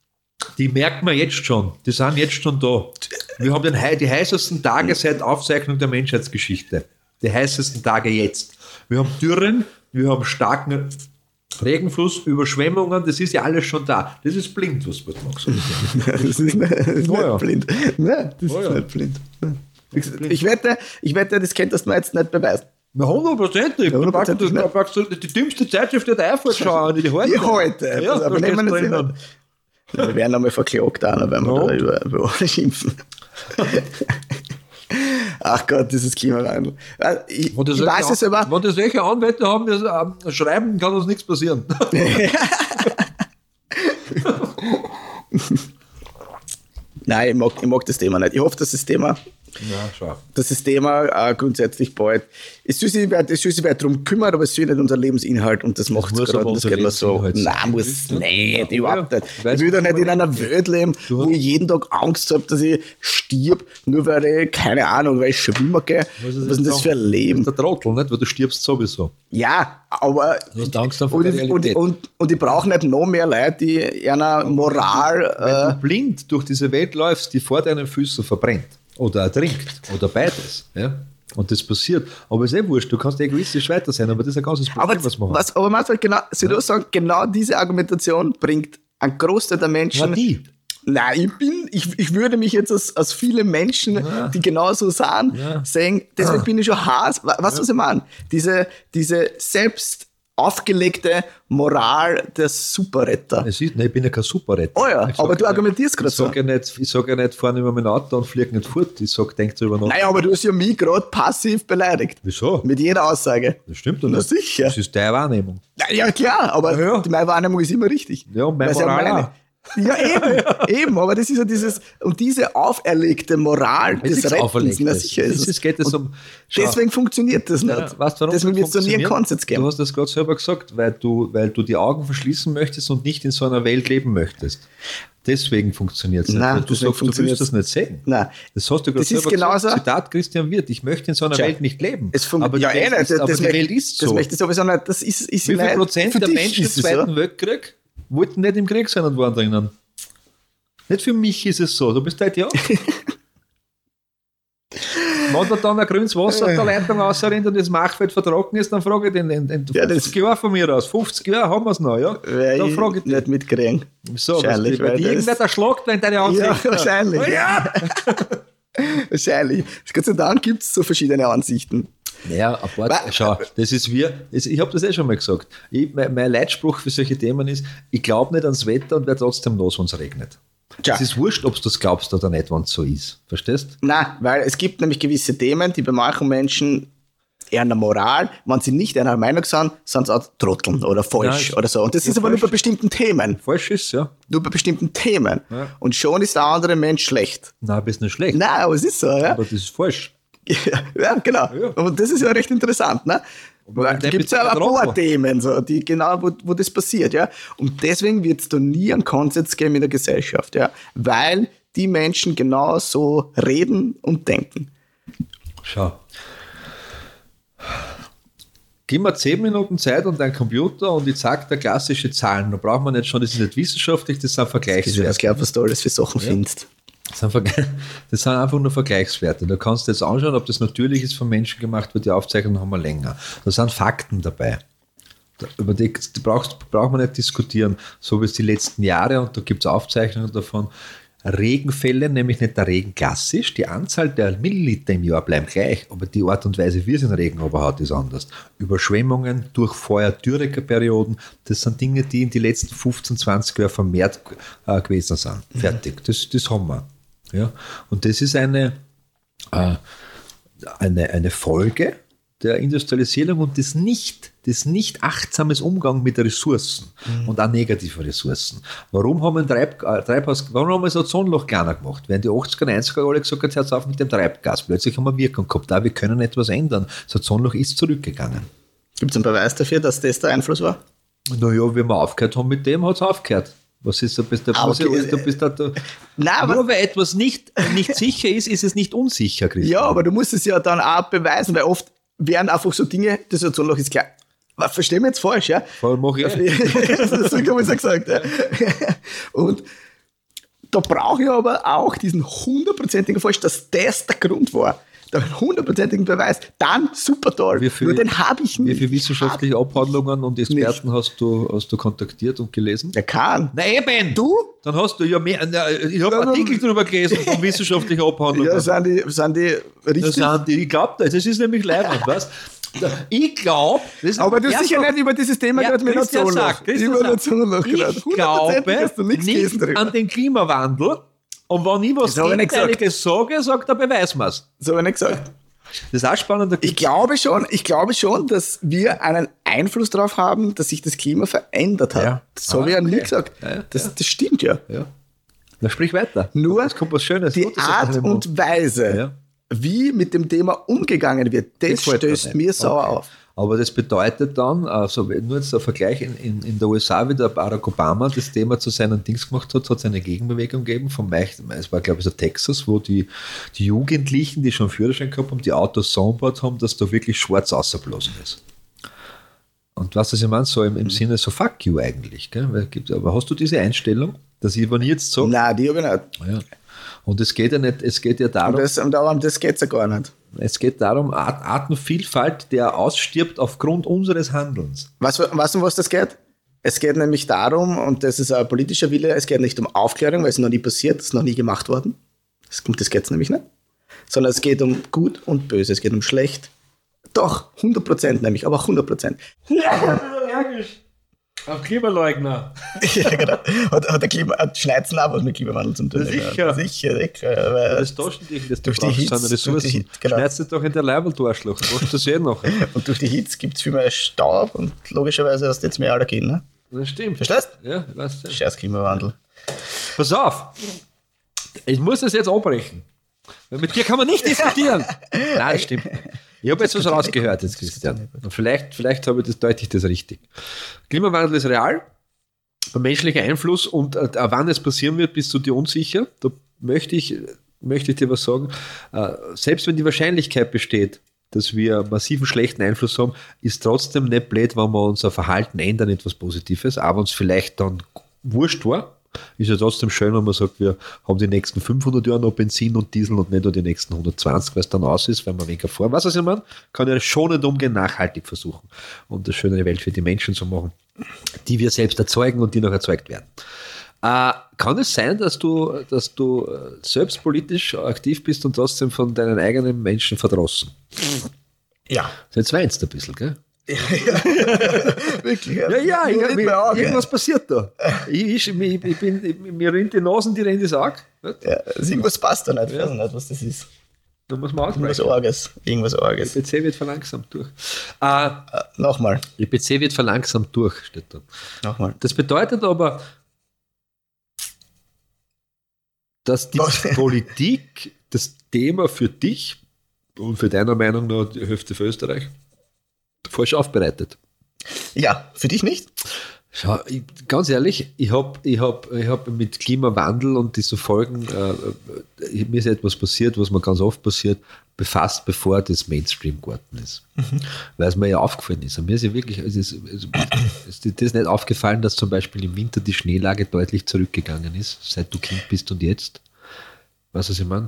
die merken wir jetzt schon. Die sind jetzt schon da. Wir haben den, die heißesten Tage seit Aufzeichnung der Menschheitsgeschichte. Die heißesten Tage jetzt. Wir haben Dürren, wir haben starken Regenfluss, Überschwemmungen, das ist ja alles schon da. Das ist blind, was man sagt. Das ist nicht, das ist oh ja. nicht blind. Nein, das oh ist ja. nicht blind. Ich, ich, wette, ich wette, das könntest du mir jetzt nicht beweisen. Ja, hundertprozentig. Du packst die dümmste Zeitschrift der Eifert schauen, die heute. Die heute. Ja, aber nehmen wir nicht. Wir werden einmal verklagt, auch, wenn wir ja. da über, über alle schimpfen. Ach Gott, dieses Klimawandel. Ich, ich weiß es aber. Wenn das solche Anwälte haben, das ähm, schreiben, kann uns nichts passieren. Nein, ich mag, ich mag das Thema nicht. Ich hoffe, dass das Thema, ja, schau. dass das Thema äh, grundsätzlich bald. Es soll sich weit darum kümmern, aber es soll nicht unser Lebensinhalt und das macht es gerade. Das geht mir so. Nein, muss nicht, überhaupt nicht. Ich will doch nicht in einer Welt leben, wo ich jeden Tag Angst habe, dass ich stirb, nur weil ich, keine Ahnung, weil ich schwimmen gehe. Was ist denn das für ein Leben? Das ist der Trottel, nicht? Weil du stirbst sowieso. Ja, aber. Du hast Angst vor und, der Realität. Und, und, und ich brauche nicht noch mehr Leute, die einer Moral. Wenn äh, du blind durch diese Welt läufst, die vor deinen Füßen verbrennt. Oder ertrinkt. Oder beides. Ja? Und das passiert. Aber es ist eh wurscht, du kannst egoistisch weiter sein, aber das ist ein ganzes Problem, aber, was wir haben. Was, aber man soll genau, soll ja. sagen, genau diese Argumentation bringt ein Großteil der Menschen... Na, die. Nein, ich bin, ich, ich würde mich jetzt als, als viele Menschen, Ja. die genauso sind, Ja. sehen, deswegen bin ich schon Hass. Weißt du, was ich meine? Diese, diese selbst aufgelegte Moral der Superretter. Es ist, nein, ich bin ja kein Superretter. Oh ja, Ich sag aber du ja argumentierst gerade nicht- Ich so. sage ja nicht, ich sag ja nicht, fahren über mein Auto und fliegen nicht fort. Ich sage, denk drüber nach. Naja, aber du hast ja mich gerade passiv beleidigt. Wieso? Mit jeder Aussage. Das stimmt doch Na nicht. sicher. Das ist deine Wahrnehmung. Na, ja, klar, aber Ja. die meine Wahrnehmung ist immer richtig. Ja, und meine Weil sie Moral meine- Ja, eben, eben, aber das ist ja dieses, und diese auferlegte Moral Es des ist Rettens, auferlegt. na Es sicher ist- ist es geht es Und um- Schau. Deswegen funktioniert das nicht. Ja, weißt du, warum Deswegen wird es da nie einen funktioniert? Konsens geben. Du hast das gerade selber gesagt, weil du, weil du die Augen verschließen möchtest und nicht in so einer Welt leben möchtest. Deswegen funktioniert es nicht. Nein, Weil du deswegen sagst, du willst funktioniert's- das nicht sehen. Nein. Das hast du gerade Das ist selber genauso- gesagt. Zitat Christian Wirth, ich möchte in so einer Tja, Welt nicht leben. Es fun- aber die ja, eh Welt, nicht, ist, das, aber das die möchte- Welt ist Das so. möchte ich sowieso nicht. Das ist, ist Wie viel nicht, Prozent für der dich Menschen im ist es Zweiten so. Weltkrieg wollten nicht im Krieg sein und waren drinnen? Nicht für mich ist es so. Du bist halt ja. Wenn da dann ein grünes Wasser aus der Leitung rausrennt und das Machfeld vertrocken ist, dann frage ich den, den, den Ja, das- fünfzig Jahre von mir aus. fünfzig Jahre haben wir es noch, ja? Weil Dann ich frage ich dich. nicht mitkriegen. So, was, Wahrscheinlich, weil weil die das- irgendwer da schlagt, wenn deine Ansicht. Ja, wahrscheinlich. Oh, ja. Wahrscheinlich. Gott sei Dank gibt es so verschiedene Ansichten. Naja, apart, Wa- schau, das ist wir, das, ich habe das eh schon mal gesagt. Ich, mein, mein Leitspruch für solche Themen ist, ich glaube nicht ans Wetter und werde trotzdem los, wenn es regnet. Tja. Es ist wurscht, ob du das glaubst oder nicht, wenn es so ist. Verstehst? Nein, weil es gibt nämlich gewisse Themen, die bei manchen Menschen eher eine Moral, wenn sie nicht einer Meinung sind, sind sie auch Trotteln oder falsch Ja, oder so. Und das ja, ist aber nur falsch. bei bestimmten Themen. Falsch ist ja. Nur bei bestimmten Themen. Ja. Und schon ist der andere Mensch schlecht. Nein, bist nicht schlecht. Nein, aber es ist so, ja. Aber das ist falsch. Ja, genau. Ja. Und das ist ja recht interessant, ne? Da der gibt es ja bist ein du paar dran. Themen, so, die genau, wo, wo das passiert, ja. Und deswegen wird es da nie einen Konsens geben in der Gesellschaft, ja. Weil die Menschen genau so reden und denken. Schau. Gib mir zehn Minuten Zeit und dein Computer und ich zeig dir klassische Zahlen. Da braucht man nicht schon, das ist nicht wissenschaftlich, das sind Ich Vergleichswerte. glaube, was du alles für Sachen Ja. findest. Das sind, Vergleich- das sind einfach nur Vergleichswerte. Da kannst du jetzt anschauen, ob das natürlich ist, von Menschen gemacht wird. Die Aufzeichnungen haben wir länger. Da sind Fakten dabei. Da- Über die, die brauchst, braucht man nicht diskutieren. So wie es die letzten Jahre, und da gibt es Aufzeichnungen davon, Regenfälle, nämlich nicht der Regen klassisch, die Anzahl der Milliliter im Jahr bleibt gleich, aber die Art und Weise, wie es den Regen hat, ist anders. Überschwemmungen, Durchfeuer, Dürreperioden, das sind Dinge, die in den letzten fünfzehn, zwanzig Jahren vermehrt äh, gewesen sind. Fertig, das, das haben wir. Ja? Und das ist eine, äh, eine, eine Folge der Industrialisierung und des nicht, des nicht achtsames Umgang mit Ressourcen Mhm. und auch negativen Ressourcen. Warum haben wir ein Treib, äh, Treibhaus, warum haben wir das Ozonloch kleiner gemacht? Während die achtziger, neunziger alle gesagt haben, hört auf mit dem Treibgas. Plötzlich haben wir Wirkung gehabt. Da wir können etwas ändern. Das Ozonloch ist zurückgegangen. Gibt es einen Beweis dafür, dass das der Einfluss war? Naja, wenn wir aufgehört haben mit dem, hat es aufgehört. Was ist, du bist, du Ah, bist, okay. du bist, du, Nein, aber, nur weil etwas nicht, nicht sicher ist, ist es nicht unsicher, Christian. ja, aber du musst es ja dann auch beweisen, weil oft werden einfach so Dinge, das Ozonloch ist klar. Was, verstehen wir jetzt falsch, ja? Voll mach ich. das habe ich ja gesagt. Ja. Und da brauche ich aber auch diesen hundertprozentigen Falsch, dass das der Grund war. Der hundertprozentigen Beweis. Dann super toll. Wie viel- Nur den habe ich Wie nicht. viele wissenschaftliche Abhandlungen und Experten hast du, hast du kontaktiert und gelesen? Der kann. Na eben! Du? Dann hast du ja mehr. Na, ich habe Ja, aber- Artikel darüber gelesen von wissenschaftlichen Abhandlungen. Ja, sind die, sind die das richtig. sind die, ich glaube das, das ist nämlich leibend, weißt ich glaube, Aber du hast sicher nicht über dieses Thema Ja, gerade mit Christian Ozonloch. sagt, Christian Über sagt, Ozonloch gerade. ich Hundertprozentig hast du glaube nichts gelesen nicht drüber. an den Klimawandel. Und wenn ich was Das hab ich nicht gesagt. Gegenteiliges sage, sagt er, beweis mir's. So habe ich nicht gesagt. Das ist auch spannend. Ich glaube schon, ich glaube schon, dass wir einen Einfluss darauf haben, dass sich das Klima verändert hat. Ja. Das habe Ah, ich ja nie okay. gesagt. Ja, ja, Das, das stimmt ja. Ja. Na, sprich weiter. Nur es kommt was Schönes. die Gutes aus Art deinem Mund. und Weise, Ja. wie mit dem Thema umgegangen wird, das, Das fällt mir stößt nicht. mir sauer Okay. auf. Aber das bedeutet dann, also nur jetzt der Vergleich, in, in, in der U S A, wie der Barack Obama das Thema zu seinen Dings gemacht hat, hat es eine Gegenbewegung gegeben, vom Meich- es war glaube ich so Texas, wo die, die Jugendlichen, die schon Führerschein gehabt haben, die Autos so umgebaut haben, dass da wirklich schwarz ausgeblasen ist. Und was das ich meine, so im, im Sinne so fuck you eigentlich. Gell? Weil, gibt- aber hast du diese Einstellung, dass ich, wenn ich jetzt sage, Nein, die habe ich nicht. ja. Und es geht ja nicht, es geht ja Und darum, das, und darum, das geht ja gar nicht. es geht darum, Art, Artenvielfalt, der ausstirbt aufgrund unseres Handelns. Weißt du, weißt du, um was das geht? Es geht nämlich darum, und das ist ein politischer Wille, es geht nicht um Aufklärung, weil es noch nie passiert, es ist noch nie gemacht worden. Das, das geht es nämlich nicht. Sondern es geht um Gut und Böse, es geht um Schlecht. Doch, hundert Prozent nämlich, aber hundert Prozent. Auf Klimaleugner. Ja, genau. Hat, hat der Klima, hat Schneizen auch was mit Klimawandel zu tun? Sicher. Sicher, sicher. Weil Das Taschentücher, das du durch die brauchst, Hitze, sind Ressourcen. durch die Hitze, genau. Schneidest du doch in der Leibel, du Arschloch. Du machst das eh noch. und durch die Hitze gibt es viel mehr Staub und logischerweise hast du jetzt mehr Allergien. Ne? Das stimmt. Verstehst Ja, ich weiß. Scheiß Klimawandel. Pass auf. Ich muss das jetzt abbrechen. Weil mit dir kann man nicht diskutieren. Nein, das stimmt. Ich habe jetzt was rausgehört, jetzt, Christian. Und vielleicht, vielleicht habe ich das deutlich das richtig. Klimawandel ist real. Der menschliche Einfluss und äh, wann es passieren wird, bist du dir unsicher. Da möchte ich, möchte ich dir was sagen. Äh, selbst wenn die Wahrscheinlichkeit besteht, dass wir massiven schlechten Einfluss haben, ist trotzdem nicht blöd, wenn wir unser Verhalten ändern, etwas Positives, aber uns vielleicht dann wurscht war. Ist ja trotzdem schön, wenn man sagt, wir haben die nächsten fünfhundert Jahre noch Benzin und Diesel und nicht nur die nächsten hundertzwanzig, weil es dann aus ist, wenn man weniger fahren. Was ich meine? Kann ja schon nicht umgehen, nachhaltig versuchen und eine schöne Welt für die Menschen zu machen, die wir selbst erzeugen und die noch erzeugt werden. Äh, kann es sein, dass du, dass du selbst politisch aktiv bist und trotzdem von deinen eigenen Menschen verdrossen? Ja. Jetzt weinst du ein bisschen, gell? ja. Wirklich. Ja, ja, ich, Nur nicht ich, mehr Auge. irgendwas passiert da. Ich, ich, ich, ich bin, ich, mir rinnt die Nasen, die rennt ins Auge. Ja, also irgendwas passt da nicht. Ich weiß nicht, was das ist. Da muss man Irgendwas ausbrechen. Arges. Irgendwas Arges. Die P C wird verlangsamt durch. Äh, Äh, nochmal. die P C wird verlangsamt durch, steht da. Nochmal. Das bedeutet aber, dass die Was? Politik das Thema für dich und für deiner Meinung nach die Hälfte für Österreich falsch aufbereitet. Ja, für dich nicht? Schau, ich, ganz ehrlich, ich habe ich hab, ich hab mit Klimawandel und diese Folgen, äh, mir ist etwas passiert, was mir ganz oft passiert, befasst, bevor das Mainstream geworden ist. Mhm. Weil es mir ja aufgefallen ist. Und mir ist ja wirklich, es ist, es ist das nicht aufgefallen, dass zum Beispiel im Winter die Schneelage deutlich zurückgegangen ist, seit du Kind bist und jetzt. Weißt du, was ich meine?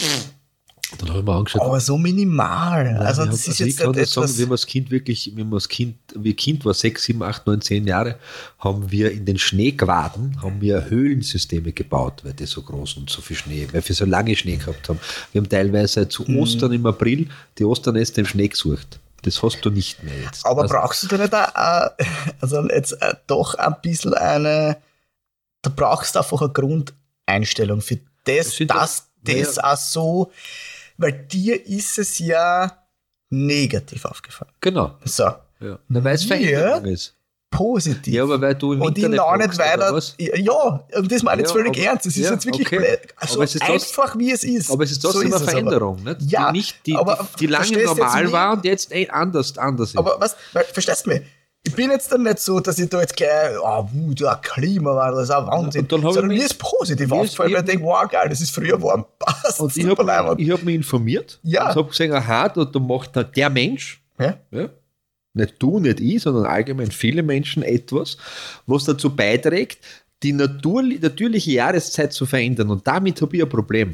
Dann habe ich mir angeschaut. Aber so minimal. Nein, also, ich das hab, ist also jetzt ich kann nicht das sagen, etwas. wie man das Kind wirklich, wie man das Kind, wie Kind war, sechs, sieben, acht, neun, zehn Jahre, haben wir in den Schneequaden, haben wir Höhlensysteme gebaut, weil die so groß und so viel Schnee, weil wir so lange Schnee gehabt haben. Wir haben teilweise zu Mhm. Ostern im April die Osternester im Schnee gesucht. Das hast du nicht mehr jetzt. Aber also, brauchst du da nicht auch, äh, also jetzt äh, doch ein bisschen eine, da brauchst du einfach eine Grundeinstellung für das, Das sind dass doch- das ja. auch so, weil dir ist es ja negativ aufgefallen. Genau. So, Ja. Na, weil es Wir? Veränderung ist. positiv. Ja, aber weil du im und ich Internet noch nicht guckst, oder weiter. was? Ja, und das meine ich jetzt Ja, völlig aber- ernst. Das ist ja, jetzt wirklich okay. blöd. Also Aber es ist trotz- einfach wie es ist. Aber es ist trotzdem So eine es aber. Veränderung, nicht? Ja, die, nicht, die, aber die, die lange verstehst du jetzt normal nicht? war und jetzt eh anders, anders ist. Aber was, weil, verstehst du mich? Ich bin jetzt dann nicht so, dass ich da jetzt gleich, oh, wuh, der Klimawandel, das ist auch Wahnsinn. Und dann hab ich Sondern mich- mir ist positiv mir ist aufgefallen, weil ich eben- denke, wow, geil, das ist früher warm. Passt, Und ich super habe leibend. ich hab mich informiert Ja. und habe gesehen, aha, da, da macht da der Mensch, Ja? ja, nicht du, nicht ich, sondern allgemein viele Menschen etwas, was dazu beiträgt, die Natur, natürliche Jahreszeit zu verändern. Und damit habe ich ein Problem.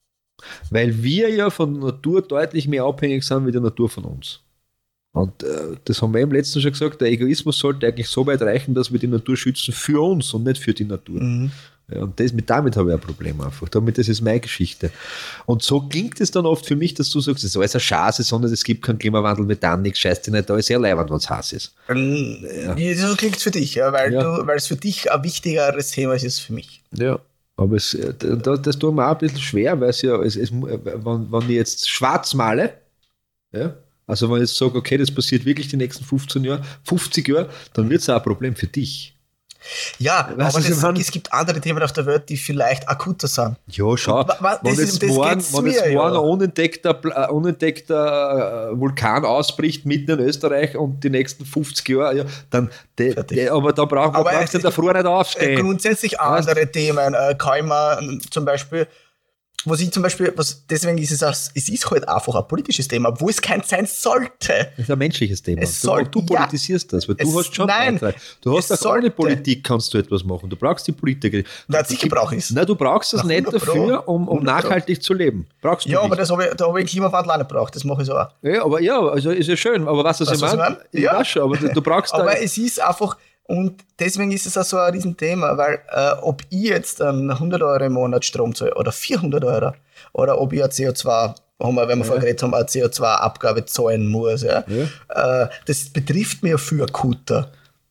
Weil wir ja von der Natur deutlich mehr abhängig sind wie die Natur von uns. Und äh, das haben wir im letzten schon gesagt, der Egoismus sollte eigentlich so weit reichen, dass wir die Natur schützen für uns und nicht für die Natur. Mhm. Ja, und das, mit, damit habe ich ein Problem einfach. Damit, das ist meine Geschichte. Und so klingt es dann oft für mich, dass du sagst, es ist alles eine Scheiße, sondern es gibt keinen Klimawandel, Methan, nichts, scheiß dich nicht, da ist sehr leibend, wenn es heiß ist. Ähm, ja. So klingt es für dich, ja, weil, Ja. Du, weil es für dich ein wichtigeres Thema ist als für mich. Ja. Aber es, äh, das, das tut mir auch ein bisschen schwer, weil es ja, es, es, wenn, wenn ich jetzt schwarz male, ja, also wenn ich jetzt sage, okay, das passiert wirklich die nächsten fünfzehn Jahre, fünfzig Jahre, dann wird es auch ein Problem für dich. Ja, Weißt du, aber was ich das, meine? es gibt andere Themen auf der Welt, die vielleicht akuter sind. Ja, schau, Wa- wa- wenn das ist- jetzt um das morgen, geht's wenn jetzt mir, morgen ja. ein unentdeckter, Pla- ein unentdeckter äh, Vulkan ausbricht mitten in Österreich und die nächsten fünfzig Jahre, ja, dann, de, Fertig. de, aber da braucht man Aber brauchst du es- da früher nicht Äh, aufstehen. grundsätzlich andere Themen äh, kann ich mir äh, zum Beispiel, was ich zum Beispiel, was, deswegen ist es auch, es ist halt einfach ein politisches Thema, obwohl es kein sein sollte. Das ist ein menschliches Thema. Es Du, soll- du ja. politisierst das, weil du Es- hast schon nein, Beitrag. Du hast es auch ohne sollte. Politik kannst du etwas machen. Du brauchst die Politiker. Na, sicher brauche ich es. Nein, du brauchst es Na, nicht hundert Pro. dafür, um, um hundert Pro. nachhaltig zu leben. Brauchst du Ja, nicht. aber das habe ich, da habe ich den Klimawandel auch nicht gebraucht, das mache ich so auch. Ja, aber ja, also ist ja schön, aber was, was Weißt ich du, was ich meine? meine? Ich Ja. weiß schon, aber du, du brauchst Aber da, es ist einfach, Und deswegen ist es auch so ein Riesenthema, weil äh, ob ich jetzt einen hundert Euro im Monat Strom zahle oder vierhundert Euro oder ob ich ein C O zwei, haben wir, wenn wir ja. vorher geredet haben, eine C O zwei Abgabe zahlen muss, ja, ja. Äh, das betrifft mich ja viel akuter.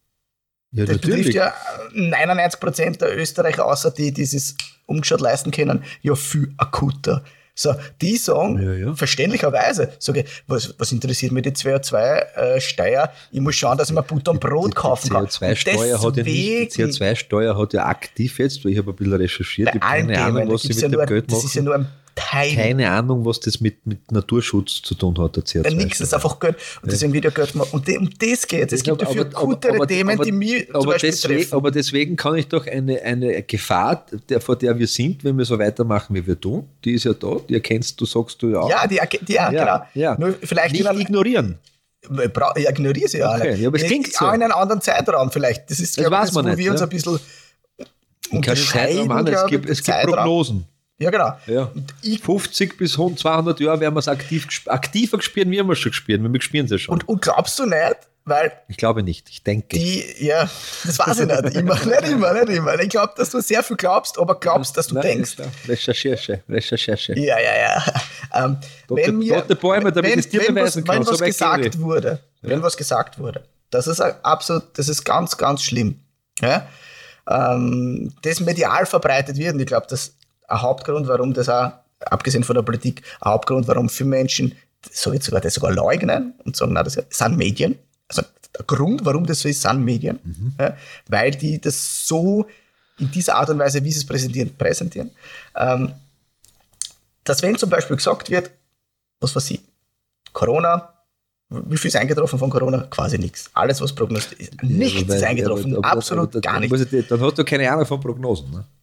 Ja, das natürlich. Betrifft ja neunundneunzig Prozent der Österreicher, außer die, die es umgeschaut leisten können, ja viel akuter. So, die sagen, ja, ja. verständlicherweise, sage ich, was, was interessiert mich die C O zwei Steuer? Ich muss schauen, dass ich mir Butter und Brot kaufen kann. Die C O zwei Steuer hat ja nicht, die C O zwei Steuer hat ja aktiv jetzt, weil ich habe ein bisschen recherchiert, ich habe keine Themen, Ahnung, was sie mit ja dem nur, Geld machen. Das ist ja nur ein Teil. Keine Ahnung, was das mit, mit Naturschutz zu tun hat, der C O zwei Steuer. Nichts, das ist einfach Geld. Und ja. deswegen wird ja Geld gemacht. Und um das geht es. Es gibt ja viel gutere Themen, aber, die mich aber, zum Beispiel deswegen, treffen. Aber deswegen kann ich doch eine, eine Gefahr, der, vor der wir sind, wenn wir so weitermachen, wie wir tun, die ist ja da, die erkennst du, sagst du ja auch. Ja, die, die ja, ja, genau. Ja. Nur vielleicht nicht ignorieren. Ich ignoriere sie ja. Okay. Ja, aber es klingt so. Auch in einem anderen Zeitraum vielleicht. Das ist, das glaube ich, das, wo nicht, wir ja. uns ein bisschen unterscheiden. Zeitraum, es gibt, es gibt Prognosen. Ja, genau. Ja. fünfzig bis zweihundert Jahre werden wir es aktiv, aktiver gespielt, wie wir es schon gespielt. Wir spielen es ja schon. Und, und glaubst du nicht, weil... Ich glaube nicht, ich denke. Die, ja, das weiß ich nicht. Immer, nicht immer, nicht immer. Ich glaube, dass du sehr viel glaubst, aber glaubst, dass du Nein, denkst. Recherche, Recherche. Ja, ja, ja. Ähm, Dort, wenn mir, dort Bäume, damit wenn, es dir wenn beweisen was, kann. Wenn so was gesagt ich. wurde, ja. wenn was gesagt wurde, das ist absolut, das ist ganz, ganz schlimm. Ja? Ähm, das medial verbreitet wird, und ich glaube, das ein Hauptgrund, warum das auch, abgesehen von der Politik, ein Hauptgrund, warum viele Menschen, so jetzt sogar, das sogar leugnen und sagen, na, das sind Medien. Also der Grund, warum das so ist, sind Medien. Mhm. Ja, weil die das so in dieser Art und Weise, wie sie es präsentieren, präsentieren. Ähm, dass wenn zum Beispiel gesagt wird, was weiß ich, Corona, wie viel ist eingetroffen von Corona? Quasi nichts. Alles, was prognostiziert ist. Nichts ja, weil, ist eingetroffen. Ja, aber, absolut aber, aber, gar nichts. Ich, dann hast du keine Ahnung von Prognosen, ne?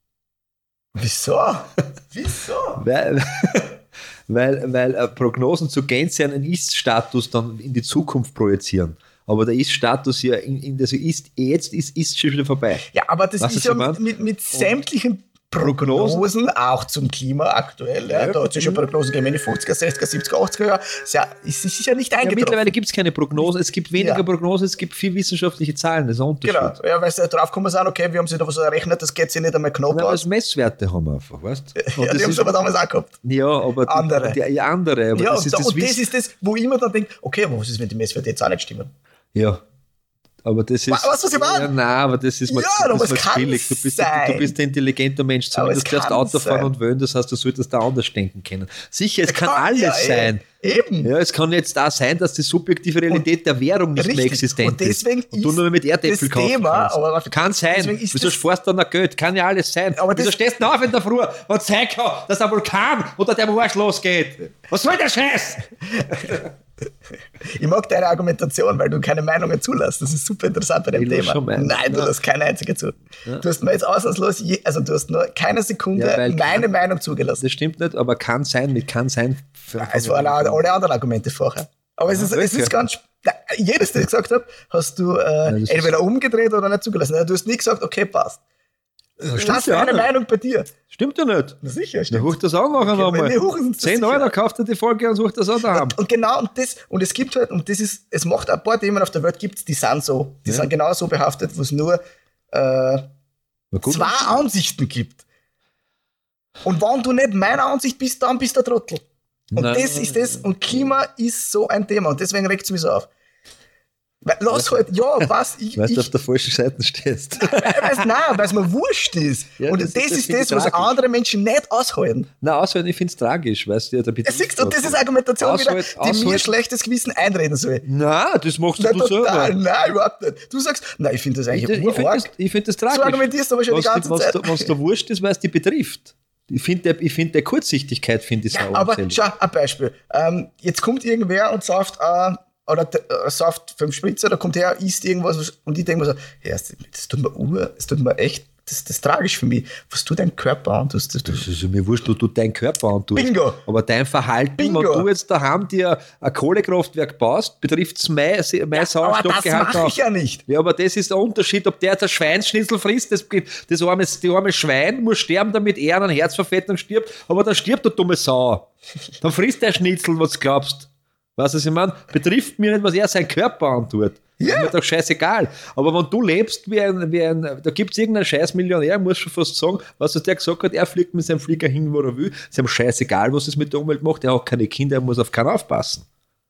Wieso? Wieso? weil, weil, weil Prognosen zu Gänze einen Ist-Status dann in die Zukunft projizieren. Aber der Ist-Status ja in, in das ist jetzt ist, ist schon wieder vorbei. Ja, aber das Was ist ja mit, mit, mit sämtlichen Prognosen, Prognosen, auch zum Klima aktuell. Ja, ja. Da hat es ja schon Prognosen gegeben in den fünfziger, sechziger, siebziger, achtziger Jahren. Ja, es ist ja nicht eingetroffen. Ja, mittlerweile gibt es keine Prognosen, es gibt weniger ja. Prognosen, es gibt viel wissenschaftliche Zahlen, das ist ein Unterschied. Genau, ja, weil sie drauf kommen sind, okay, wir haben sich da was errechnet, das geht sich nicht einmal knapp Nein, aus. Messwerte haben wir einfach, weißt du? Ja, die haben es aber damals auch gehabt. Ja, aber die, andere. Die, die andere. Aber ja, das ist da, das und das ist das, wo ich immer dann denke, okay, aber was ist, wenn die Messwerte jetzt auch nicht stimmen? Ja. Aber das ist. Weißt du, was ich meine? Ja, nein, aber das ist mal ja, das ist billig. Du bist, du bist ein intelligenter Mensch. Zumindest erst Auto fahren und wählen, das heißt, du solltest da anders denken können. Sicher, es ja, kann, kann alles ja, sein. Eben. Ja, es kann jetzt auch sein, dass die subjektive Realität und der Währung nicht richtig. mehr existent und deswegen ist. Und du nur mit Erdäpfel kaufen Thema, aber kann sein. Wieso sparst du dann noch Geld? Kann ja alles sein. Aber Wieso stehst du auf in der Früh und zeig, dass der Vulkan oder der Marsch losgeht? Was soll der Scheiß? Ich mag deine Argumentation, weil du keine Meinungen zulässt. Das ist super interessant bei dem ich Thema. Nein, du ja. lässt keine einzige zu. Ja. Du hast mir jetzt ausnahmslos, je, also du hast nur keine Sekunde ja, meine kann, Meinung zugelassen. Das stimmt nicht, aber kann sein, mit kann sein. Ja, es waren auch alle anderen Argumente vorher. Aber es ist, es ist ganz, na, jedes, das ich gesagt habe, hast du äh, ja, entweder umgedreht oder nicht zugelassen. Du hast nie gesagt, okay, passt. Lass ja eine Meinung bei dir. Stimmt ja nicht. Na sicher, stimmt. Na, huch das auch nachher okay, nochmal. zehn Euro kauft er die Folge und sucht das auch daheim. Und, und genau, und das, und es gibt halt, und das ist, es macht ein paar Themen auf der Welt gibt's, die sind so, die ja. sind genau so behaftet, wo es nur äh, zwei Ansichten gibt. Und wenn du nicht meiner Ansicht bist, dann bist du der Trottel. Und Nein. das ist das, und Klima ist so ein Thema, und deswegen regt es mich so auf. Weil, lass halt, ja, was ich. Weißt du, auf der falschen Seite stehst. Nein, weil es mir wurscht ist. Ja, und das, das, das ist das, was andere Menschen nicht aushalten. Nein, aushalten, ich finde es tragisch, weißt du, ja, der ja, siehst du, das ist Argumentation aushalt, wieder, die aushalt. mir schlechtes Gewissen einreden soll. Nein, das machst nein, du total, selber. Nein, überhaupt nicht. Du sagst, nein, ich finde das eigentlich Ich, ich finde das, find das tragisch. So argumentierst du aber schon was, die ganze was, Zeit. Was da wurscht ist, weil es dich betrifft. Ich finde, der, find, der Kurzsichtigkeit finde ich ja, sauer. Aber schau, ein Beispiel. Ähm, jetzt kommt irgendwer und sagt, äh, oder äh, sauft fünf Spritzer, da kommt her, isst irgendwas und ich denke mir so, ja, das, das tut mir ur, das tut mir echt, das, das ist tragisch für mich. Was tut dein Körper an? Das, das, das ist mir wurscht, du tut dein Körper an. Bingo! Aber dein Verhalten, Bingo. wenn du jetzt daheim dir ein Kohlekraftwerk baust, betrifft es mein, mein ja, Sauerstoffgehalt. Aber das mache ich ja nicht. Ja, aber das ist der Unterschied, ob der jetzt ein Schweinsschnitzel frisst, das, das arme, die arme Schwein muss sterben, damit er an einer Herzverfettung stirbt, aber dann stirbt der dumme Sau. Dann frisst der Schnitzel, was du glaubst. Weißt du, was ich meine? Betrifft mir nicht, was er seinen Körper antut. Ja. Ist mir doch scheißegal. Aber wenn du lebst wie ein, wie ein da gibt es irgendeinen scheiß Millionär, muss schon fast sagen, was der gesagt hat, er fliegt mit seinem Flieger hin, wo er will. Ist ihm scheißegal, was es mit der Umwelt macht. Er hat keine Kinder, er muss auf keinen aufpassen.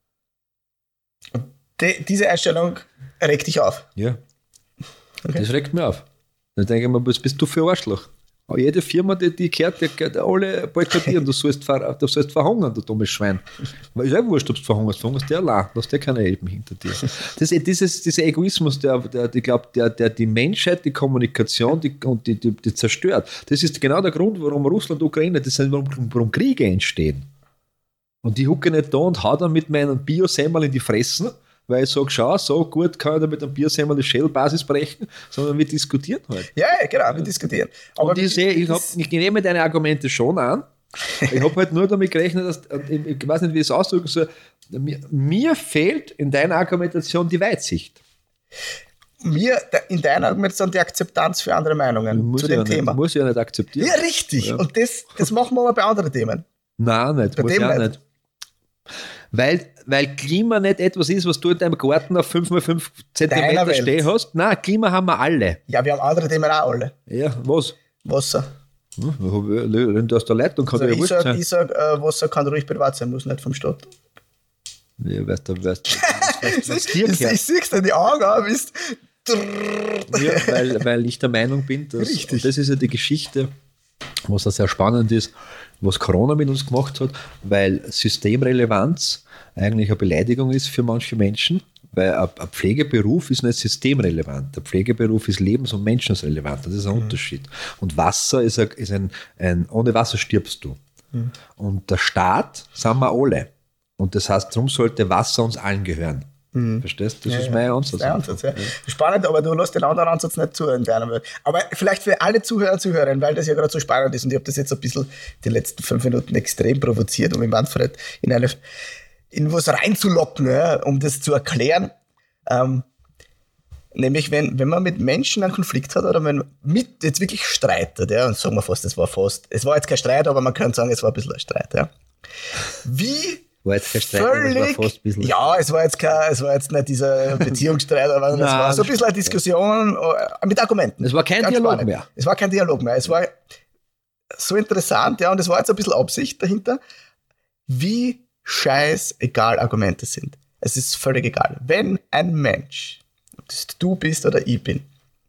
Die, diese Einstellung regt dich auf. Ja. Okay. Das regt mich auf. Dann denke ich mir, was bist du für ein Arschloch? Aber jede Firma, die, die gehört, die gehört alle boykottieren. Du sollst, ver, du sollst verhungern, du dummes Schwein. Weil ist ja wurscht, ob du verhungerst. Verhungerst der allein. Du hast ja keine Elben hinter dir. Das, dieses, dieser Egoismus, der, der, ich glaube, der, der die Menschheit, die Kommunikation die, und die, die, die zerstört. Das ist genau der Grund, warum Russland und Ukraine, das sind, warum, warum Kriege entstehen. Und die hucke nicht da und hau dann mit meinen Bio-Semmel in die Fressen, weil ich sage, schau, so gut kann ich da mit einem Biersemmel die Shell-Basis brechen, sondern wir diskutieren halt. Ja, ja, genau, wir diskutieren. Aber und ich, sehe, ich, hab, ich nehme deine Argumente schon an. Ich habe halt nur damit gerechnet, dass, ich, ich weiß nicht, wie ich es ausdrücken soll, mir, mir fehlt in deiner Argumentation die Weitsicht. Mir, in deiner Argumentation die Akzeptanz für andere Meinungen zu dem ja Thema. Nicht, muss ich ja nicht akzeptieren. Ja, richtig. Ja. Und das, das machen wir aber bei anderen Themen. Nein, nicht. Bei muss dem ich auch nicht. nicht. Weil, weil Klima nicht etwas ist, was du in deinem Garten auf fünf mal fünf Zentimeter stehen hast. Nein, Klima haben wir alle. Ja, wir haben andere Themen auch alle. Ja, was? Wasser. Hm, wenn du aus der Leitung kann Also ja ich wurscht sage, sein. sag, äh, Wasser kann ruhig privat sein, muss nicht vom Staat. Ja, weißt du, weißt du, was, was Ich, dir ich, gehört. ich sehe es dir in die Augen an, bist. Ja, weil, weil ich der Meinung bin, dass, Richtig. und das ist ja die Geschichte, was da sehr spannend ist, was Corona mit uns gemacht hat, weil Systemrelevanz eigentlich eine Beleidigung ist für manche Menschen, weil ein, ein Pflegeberuf ist nicht systemrelevant. Der Pflegeberuf ist lebens- und menschensrelevant. Das ist ein mhm. Unterschied. Und Wasser ist, ein, ist ein, ein, ohne Wasser stirbst du. Mhm. Und der Staat sind wir alle. Und das heißt, darum sollte Wasser uns allen gehören. Mhm. Verstehst du? Das ja, ist ja. mein Ansatz. Das ist Ansatz ja. Ja. Spannend, aber du lässt den anderen Ansatz nicht zu in deiner Welt. Aber vielleicht für alle Zuhörer und Zuhörerinnen, weil das ja gerade so spannend ist und ich habe das jetzt ein bisschen die letzten fünf Minuten extrem provoziert, um mit Manfred in, eine, in was reinzulocken, ja, um das zu erklären. Ähm, nämlich, wenn, wenn man mit Menschen einen Konflikt hat oder wenn man mit jetzt wirklich streitet, ja, und sagen wir fast, es war fast, es war jetzt kein Streit, aber man könnte sagen, es war ein bisschen ein Streit. Ja. Wie War jetzt kein Streit, völlig, aber es war fast ein bisschen. ja, es war jetzt kein, es war jetzt nicht dieser Beziehungsstreit, aber es Nein, war so ein bisschen eine Diskussion äh, mit Argumenten. Es war kein Ganz Dialog spannend. mehr. Es war kein Dialog mehr. Es war so interessant, ja, und es war jetzt ein bisschen Absicht dahinter, wie scheißegal Argumente sind. Es ist völlig egal. Wenn ein Mensch, ob das du bist oder ich bin,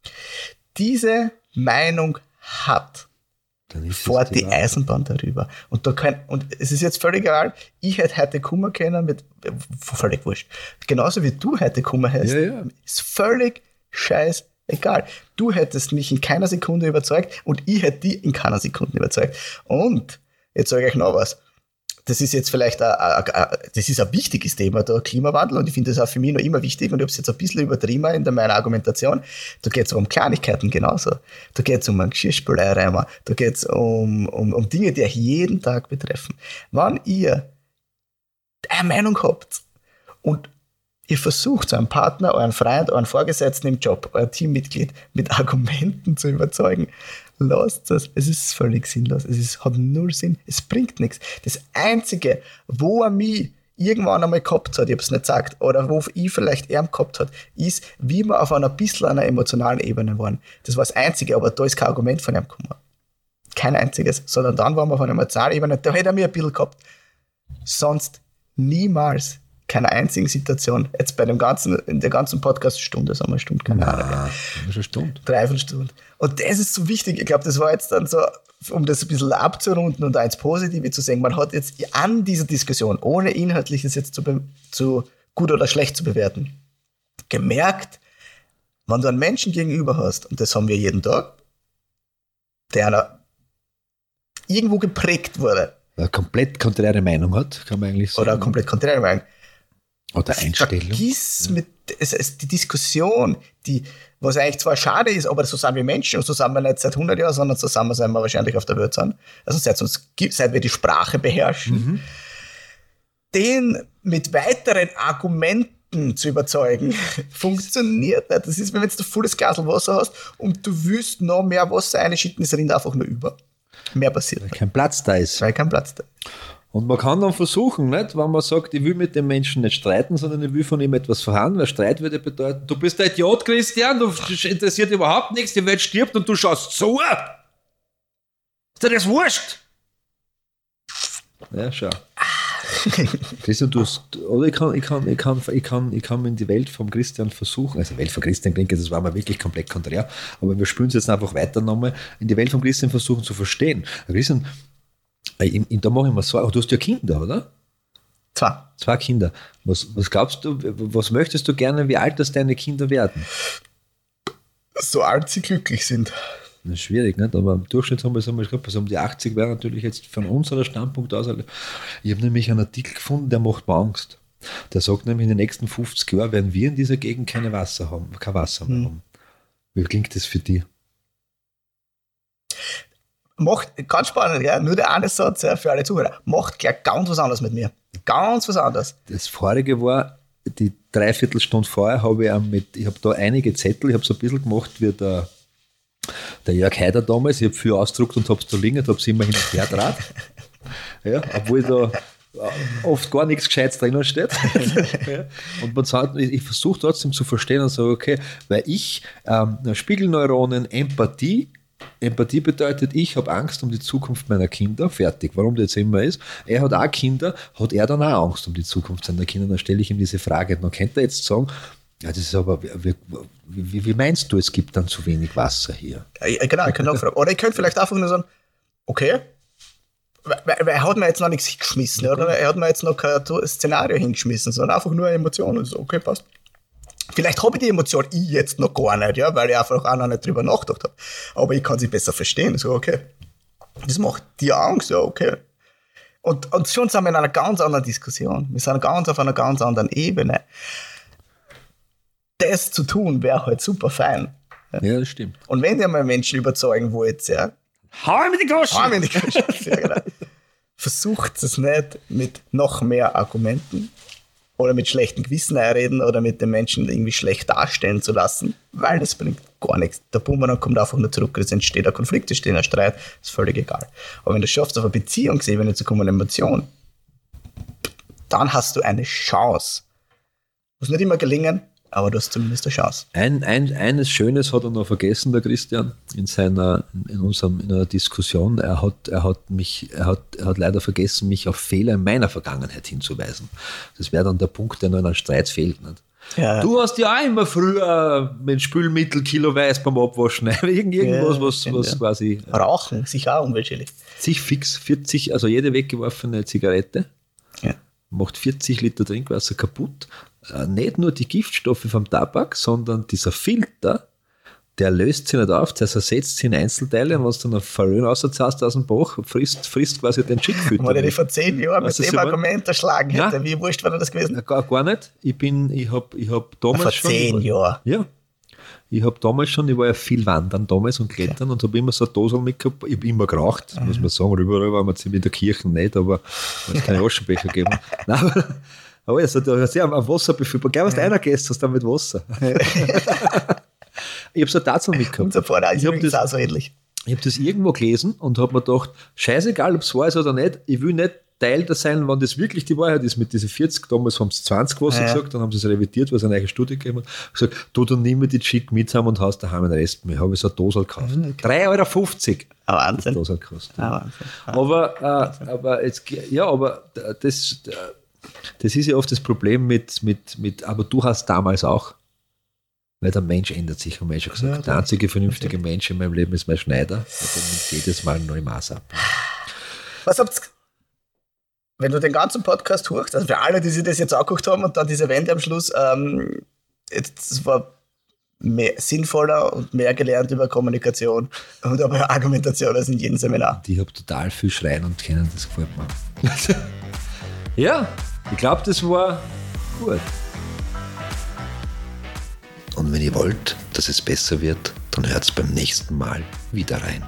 diese Meinung hat, fährt die Eisenbahn darüber. Und, da kann, und es ist jetzt völlig egal, ich hätte heute kommen können mit, völlig wurscht. Genauso wie du heute kommen hast, ja, ja. ist völlig scheißegal. Du hättest mich in keiner Sekunde überzeugt und ich hätte dich in keiner Sekunde überzeugt. Und jetzt sage ich euch noch was. Das ist jetzt vielleicht ein, ein, ein, das ist ein wichtiges Thema, der Klimawandel, und ich finde das auch für mich noch immer wichtig, und ich habe es jetzt ein bisschen übertrieben in der, meiner Argumentation. Da geht es um Kleinigkeiten genauso. Da geht es um einen Geschirrspülereimer, da geht es um, um, um Dinge, die euch jeden Tag betreffen. Wenn ihr eine Meinung habt und ihr versucht, euren Partner, euren Freund, euren Vorgesetzten im Job, euer Teammitglied mit Argumenten zu überzeugen, lasst es. Es ist völlig sinnlos. Es ist, hat null Sinn. Es bringt nichts. Das Einzige, wo er mich irgendwann einmal gehabt hat, ich habe es nicht gesagt, oder wo ich vielleicht er gehabt hat, ist, wie wir auf einer bisschen einer emotionalen Ebene waren. Das war das Einzige, aber da ist kein Argument von ihm gekommen. Kein einziges. Sondern dann waren wir auf einer emotionalen Ebene, da hätte er mir ein bisschen gehabt. Sonst niemals. Keine einzigen Situation. Jetzt bei dem ganzen, in der ganzen Podcast-Stunde, sagen wir eine Stunde, keine Ahnung. Nein, eine Stunde. Dreiviertel Stunde. Und das ist so wichtig. Ich glaube, das war jetzt dann so, um das ein bisschen abzurunden und eins Positive zu sehen. Man hat jetzt an dieser Diskussion, ohne Inhaltliches jetzt zu, be- zu gut oder schlecht zu bewerten, gemerkt, wenn du einen Menschen gegenüber hast, und das haben wir jeden Tag, der einer irgendwo geprägt wurde. Eine komplett konträre Meinung hat, kann man eigentlich sagen. Oder eine komplett konträre Meinung. Oder Einstellung. Vergiss mit, es, es, die Diskussion, die, was eigentlich zwar schade ist, aber so sind wir Menschen, und so sind wir nicht seit hundert Jahren, sondern so sind wir, seit wir wahrscheinlich auf der Welt sind. Also seit, uns, seit wir die Sprache beherrschen. Mhm. Den mit weiteren Argumenten zu überzeugen, funktioniert nicht. Das ist, wenn du jetzt ein volles Glas Wasser hast und du willst noch mehr Wasser einschütten, es rinnt einfach nur über. Mehr passiert. Weil kein Platz da ist. Weil kein Platz da ist. Und man kann dann versuchen, nicht, wenn man sagt, ich will mit dem Menschen nicht streiten, sondern ich will von ihm etwas verhandeln, weil Streit würde bedeuten, du bist ein Idiot, Christian, du interessiert überhaupt nichts, die Welt stirbt und du schaust zu. Ist dir das wurscht? Ja, schau. Christian, du hast, oder ich kann, ich kann, ich kann, ich kann, ich kann in die Welt vom Christian versuchen, also die Welt von Christian klingt, das war mir wirklich komplett konträr, aber wir spüren es jetzt einfach weiter nochmal, in die Welt vom Christian versuchen zu verstehen. Christian, ich, ich, da mache ich mir Sorgen, du hast ja Kinder, oder? Zwei. Zwei Kinder. Was, was glaubst du, was möchtest du gerne, wie alt das deine Kinder werden? So alt sie glücklich sind. Das ist schwierig, nicht? Aber im Durchschnitt haben wir es einmal gesagt, also um die achtzig wäre natürlich jetzt von unserer Standpunkt aus. Ich habe nämlich einen Artikel gefunden, der macht mir Angst. Der sagt nämlich, in den nächsten fünfzig Jahren werden wir in dieser Gegend keine Wasser haben, kein Wasser mehr hm. haben. Wie klingt das für dich? Macht, ganz spannend, ja, nur der eine Satz ja, für alle Zuhörer, macht gleich ganz was anderes mit mir. Ganz was anderes. Das vorige war, die Dreiviertelstunde vorher habe ich auch mit, ich habe da einige Zettel, ich habe so ein bisschen gemacht wie der Der Jörg Haider damals, ich habe viel ausgedruckt und habe es da liegen, habe es immer hin und her draht. Ja, obwohl da oft gar nichts Gescheites drinnen steht. Ja. Und man sagt, ich versuche trotzdem zu verstehen und sage, okay, weil ich ähm, Spiegelneuronen, Empathie, Empathie bedeutet, ich habe Angst um die Zukunft meiner Kinder, fertig. Warum das jetzt immer ist, er hat auch Kinder, hat er dann auch Angst um die Zukunft seiner Kinder, dann stelle ich ihm diese Frage. Man könnte jetzt sagen, ja, das ist aber, wie, wie, wie meinst du, es gibt dann zu wenig Wasser hier? Ja, genau, ich könnte auch fragen. Oder ich könnte vielleicht einfach nur sagen, okay, weil, weil er hat mir jetzt noch nichts hingeschmissen, okay. Oder? Er hat mir jetzt noch kein Szenario hingeschmissen, sondern einfach nur eine Emotion und so, okay, passt. Vielleicht habe ich die Emotion ich jetzt noch gar nicht, ja, weil ich einfach auch noch nicht drüber nachgedacht habe. Aber ich kann sie besser verstehen, so, okay. Das macht dir Angst, ja, okay. Und, und schon sind wir in einer ganz anderen Diskussion. Wir sind ganz auf einer ganz anderen Ebene. Das zu tun, wäre halt super fein. Ja, das stimmt. Und wenn ihr mal Menschen überzeugen wollt, ja, hau ihm in die Goschen! Hau ihm in die Goschen! Ja, genau. Versucht es nicht mit noch mehr Argumenten oder mit schlechtem Gewissen einreden oder mit den Menschen irgendwie schlecht darstellen zu lassen, weil das bringt gar nichts. Der Bumerang kommt einfach nur zurück, es entsteht ein Konflikt, es entsteht ein Streit, ist völlig egal. Aber wenn du es schaffst, auf eine Beziehungsebene zu kommen, eine Emotion, dann hast du eine Chance. Muss nicht immer gelingen, aber du hast zumindest eine Chance. Ein, ein, eines Schönes hat er noch vergessen, der Christian, in seiner, in unserem, in einer Diskussion. Er hat, er hat mich, er hat, er hat leider vergessen, mich auf Fehler in meiner Vergangenheit hinzuweisen. Das wäre dann der Punkt, der noch in einem Streit fehlt. Nicht? Ja. Du hast ja auch immer früher mit Spülmittel kiloweise beim Abwaschen. Irgendwas, ja, was, was ja. quasi. Rauchen, sicher auch umweltschädlich. Sich fix vierzig, also jede weggeworfene Zigarette ja. macht vierzig Liter Trinkwasser kaputt. Nicht nur die Giftstoffe vom Tabak, sondern dieser Filter, der löst sich nicht auf, der zersetzt sich in Einzelteile und wenn du dann auf Verlöhn rauszahlst aus dem Bach, frisst, frisst quasi den Schickfilter. Wenn ich die vor zehn Jahren mit dem Argument erschlagen hätte, Nein. wie wurscht wäre das gewesen? Gar, gar nicht. Ich bin, ich habe ich hab damals vor schon... Vor zehn Jahren? Ja. Ich habe damals schon, ich war ja viel wandern damals und klettern okay. und habe immer so eine Dose mitgehabt. Ich habe immer geraucht, mhm. muss man sagen, rüber war man ziemlich in der Kirche nicht, aber es hat keine Aschenbecher gegeben. Nein, aber, aber also, da hast du ja am Wasser befüllbar. Gleich, was du einer gehst, hast du dann mit Wasser. Ich habe so eine Tatsache mitgehabt. Unser Vorder ist übrigens auch so ähnlich. Ich habe das irgendwo gelesen und habe mir gedacht, scheißegal, ob es wahr ist oder nicht, ich will nicht Teil da sein, wenn das wirklich die Wahrheit ist mit diesen vierzig, damals haben sie zwanzig was ja. gesagt, dann haben sie es revidiert, weil es eine neue Studie gegeben hat, gesagt, du, dann nimm mir die Chick mit und hast daheim den Rest mehr. Habe ich so eine Dose gekauft. Mhm, okay. drei Euro fünfzig. Ah, Wahnsinn. Dose gekostet. Ah, Wahnsinn. Ah, aber, äh, Wahnsinn. aber jetzt, ja, aber das, das ist ja oft das Problem mit, mit, mit, aber du hast damals auch, weil der Mensch ändert sich, haben wir schon gesagt. Ja, der einzige vernünftige okay. Mensch in meinem Leben ist mein Schneider. Der nimmt jedes Mal ein neues Maß ab. Was habt ihr, wenn du den ganzen Podcast hörst, also für alle, die sich das jetzt angeguckt haben und dann diese Wende am Schluss, ähm, es war mehr, sinnvoller und mehr gelernt über Kommunikation und über Argumentation als in jedem Seminar. Ich habe total viel schreien und kennen, das gefällt mir. Ja, ich glaube, das war gut. Und wenn ihr wollt, dass es besser wird, dann hört's beim nächsten Mal wieder rein.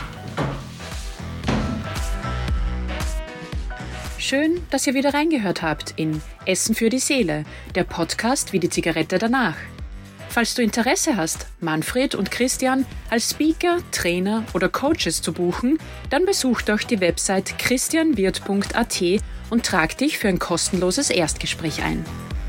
Schön, dass ihr wieder reingehört habt in Essen für die Seele, der Podcast wie die Zigarette danach. Falls du Interesse hast, Manfred und Christian als Speaker, Trainer oder Coaches zu buchen, dann besuch doch die Website christian wirth punkt a t und trag dich für ein kostenloses Erstgespräch ein.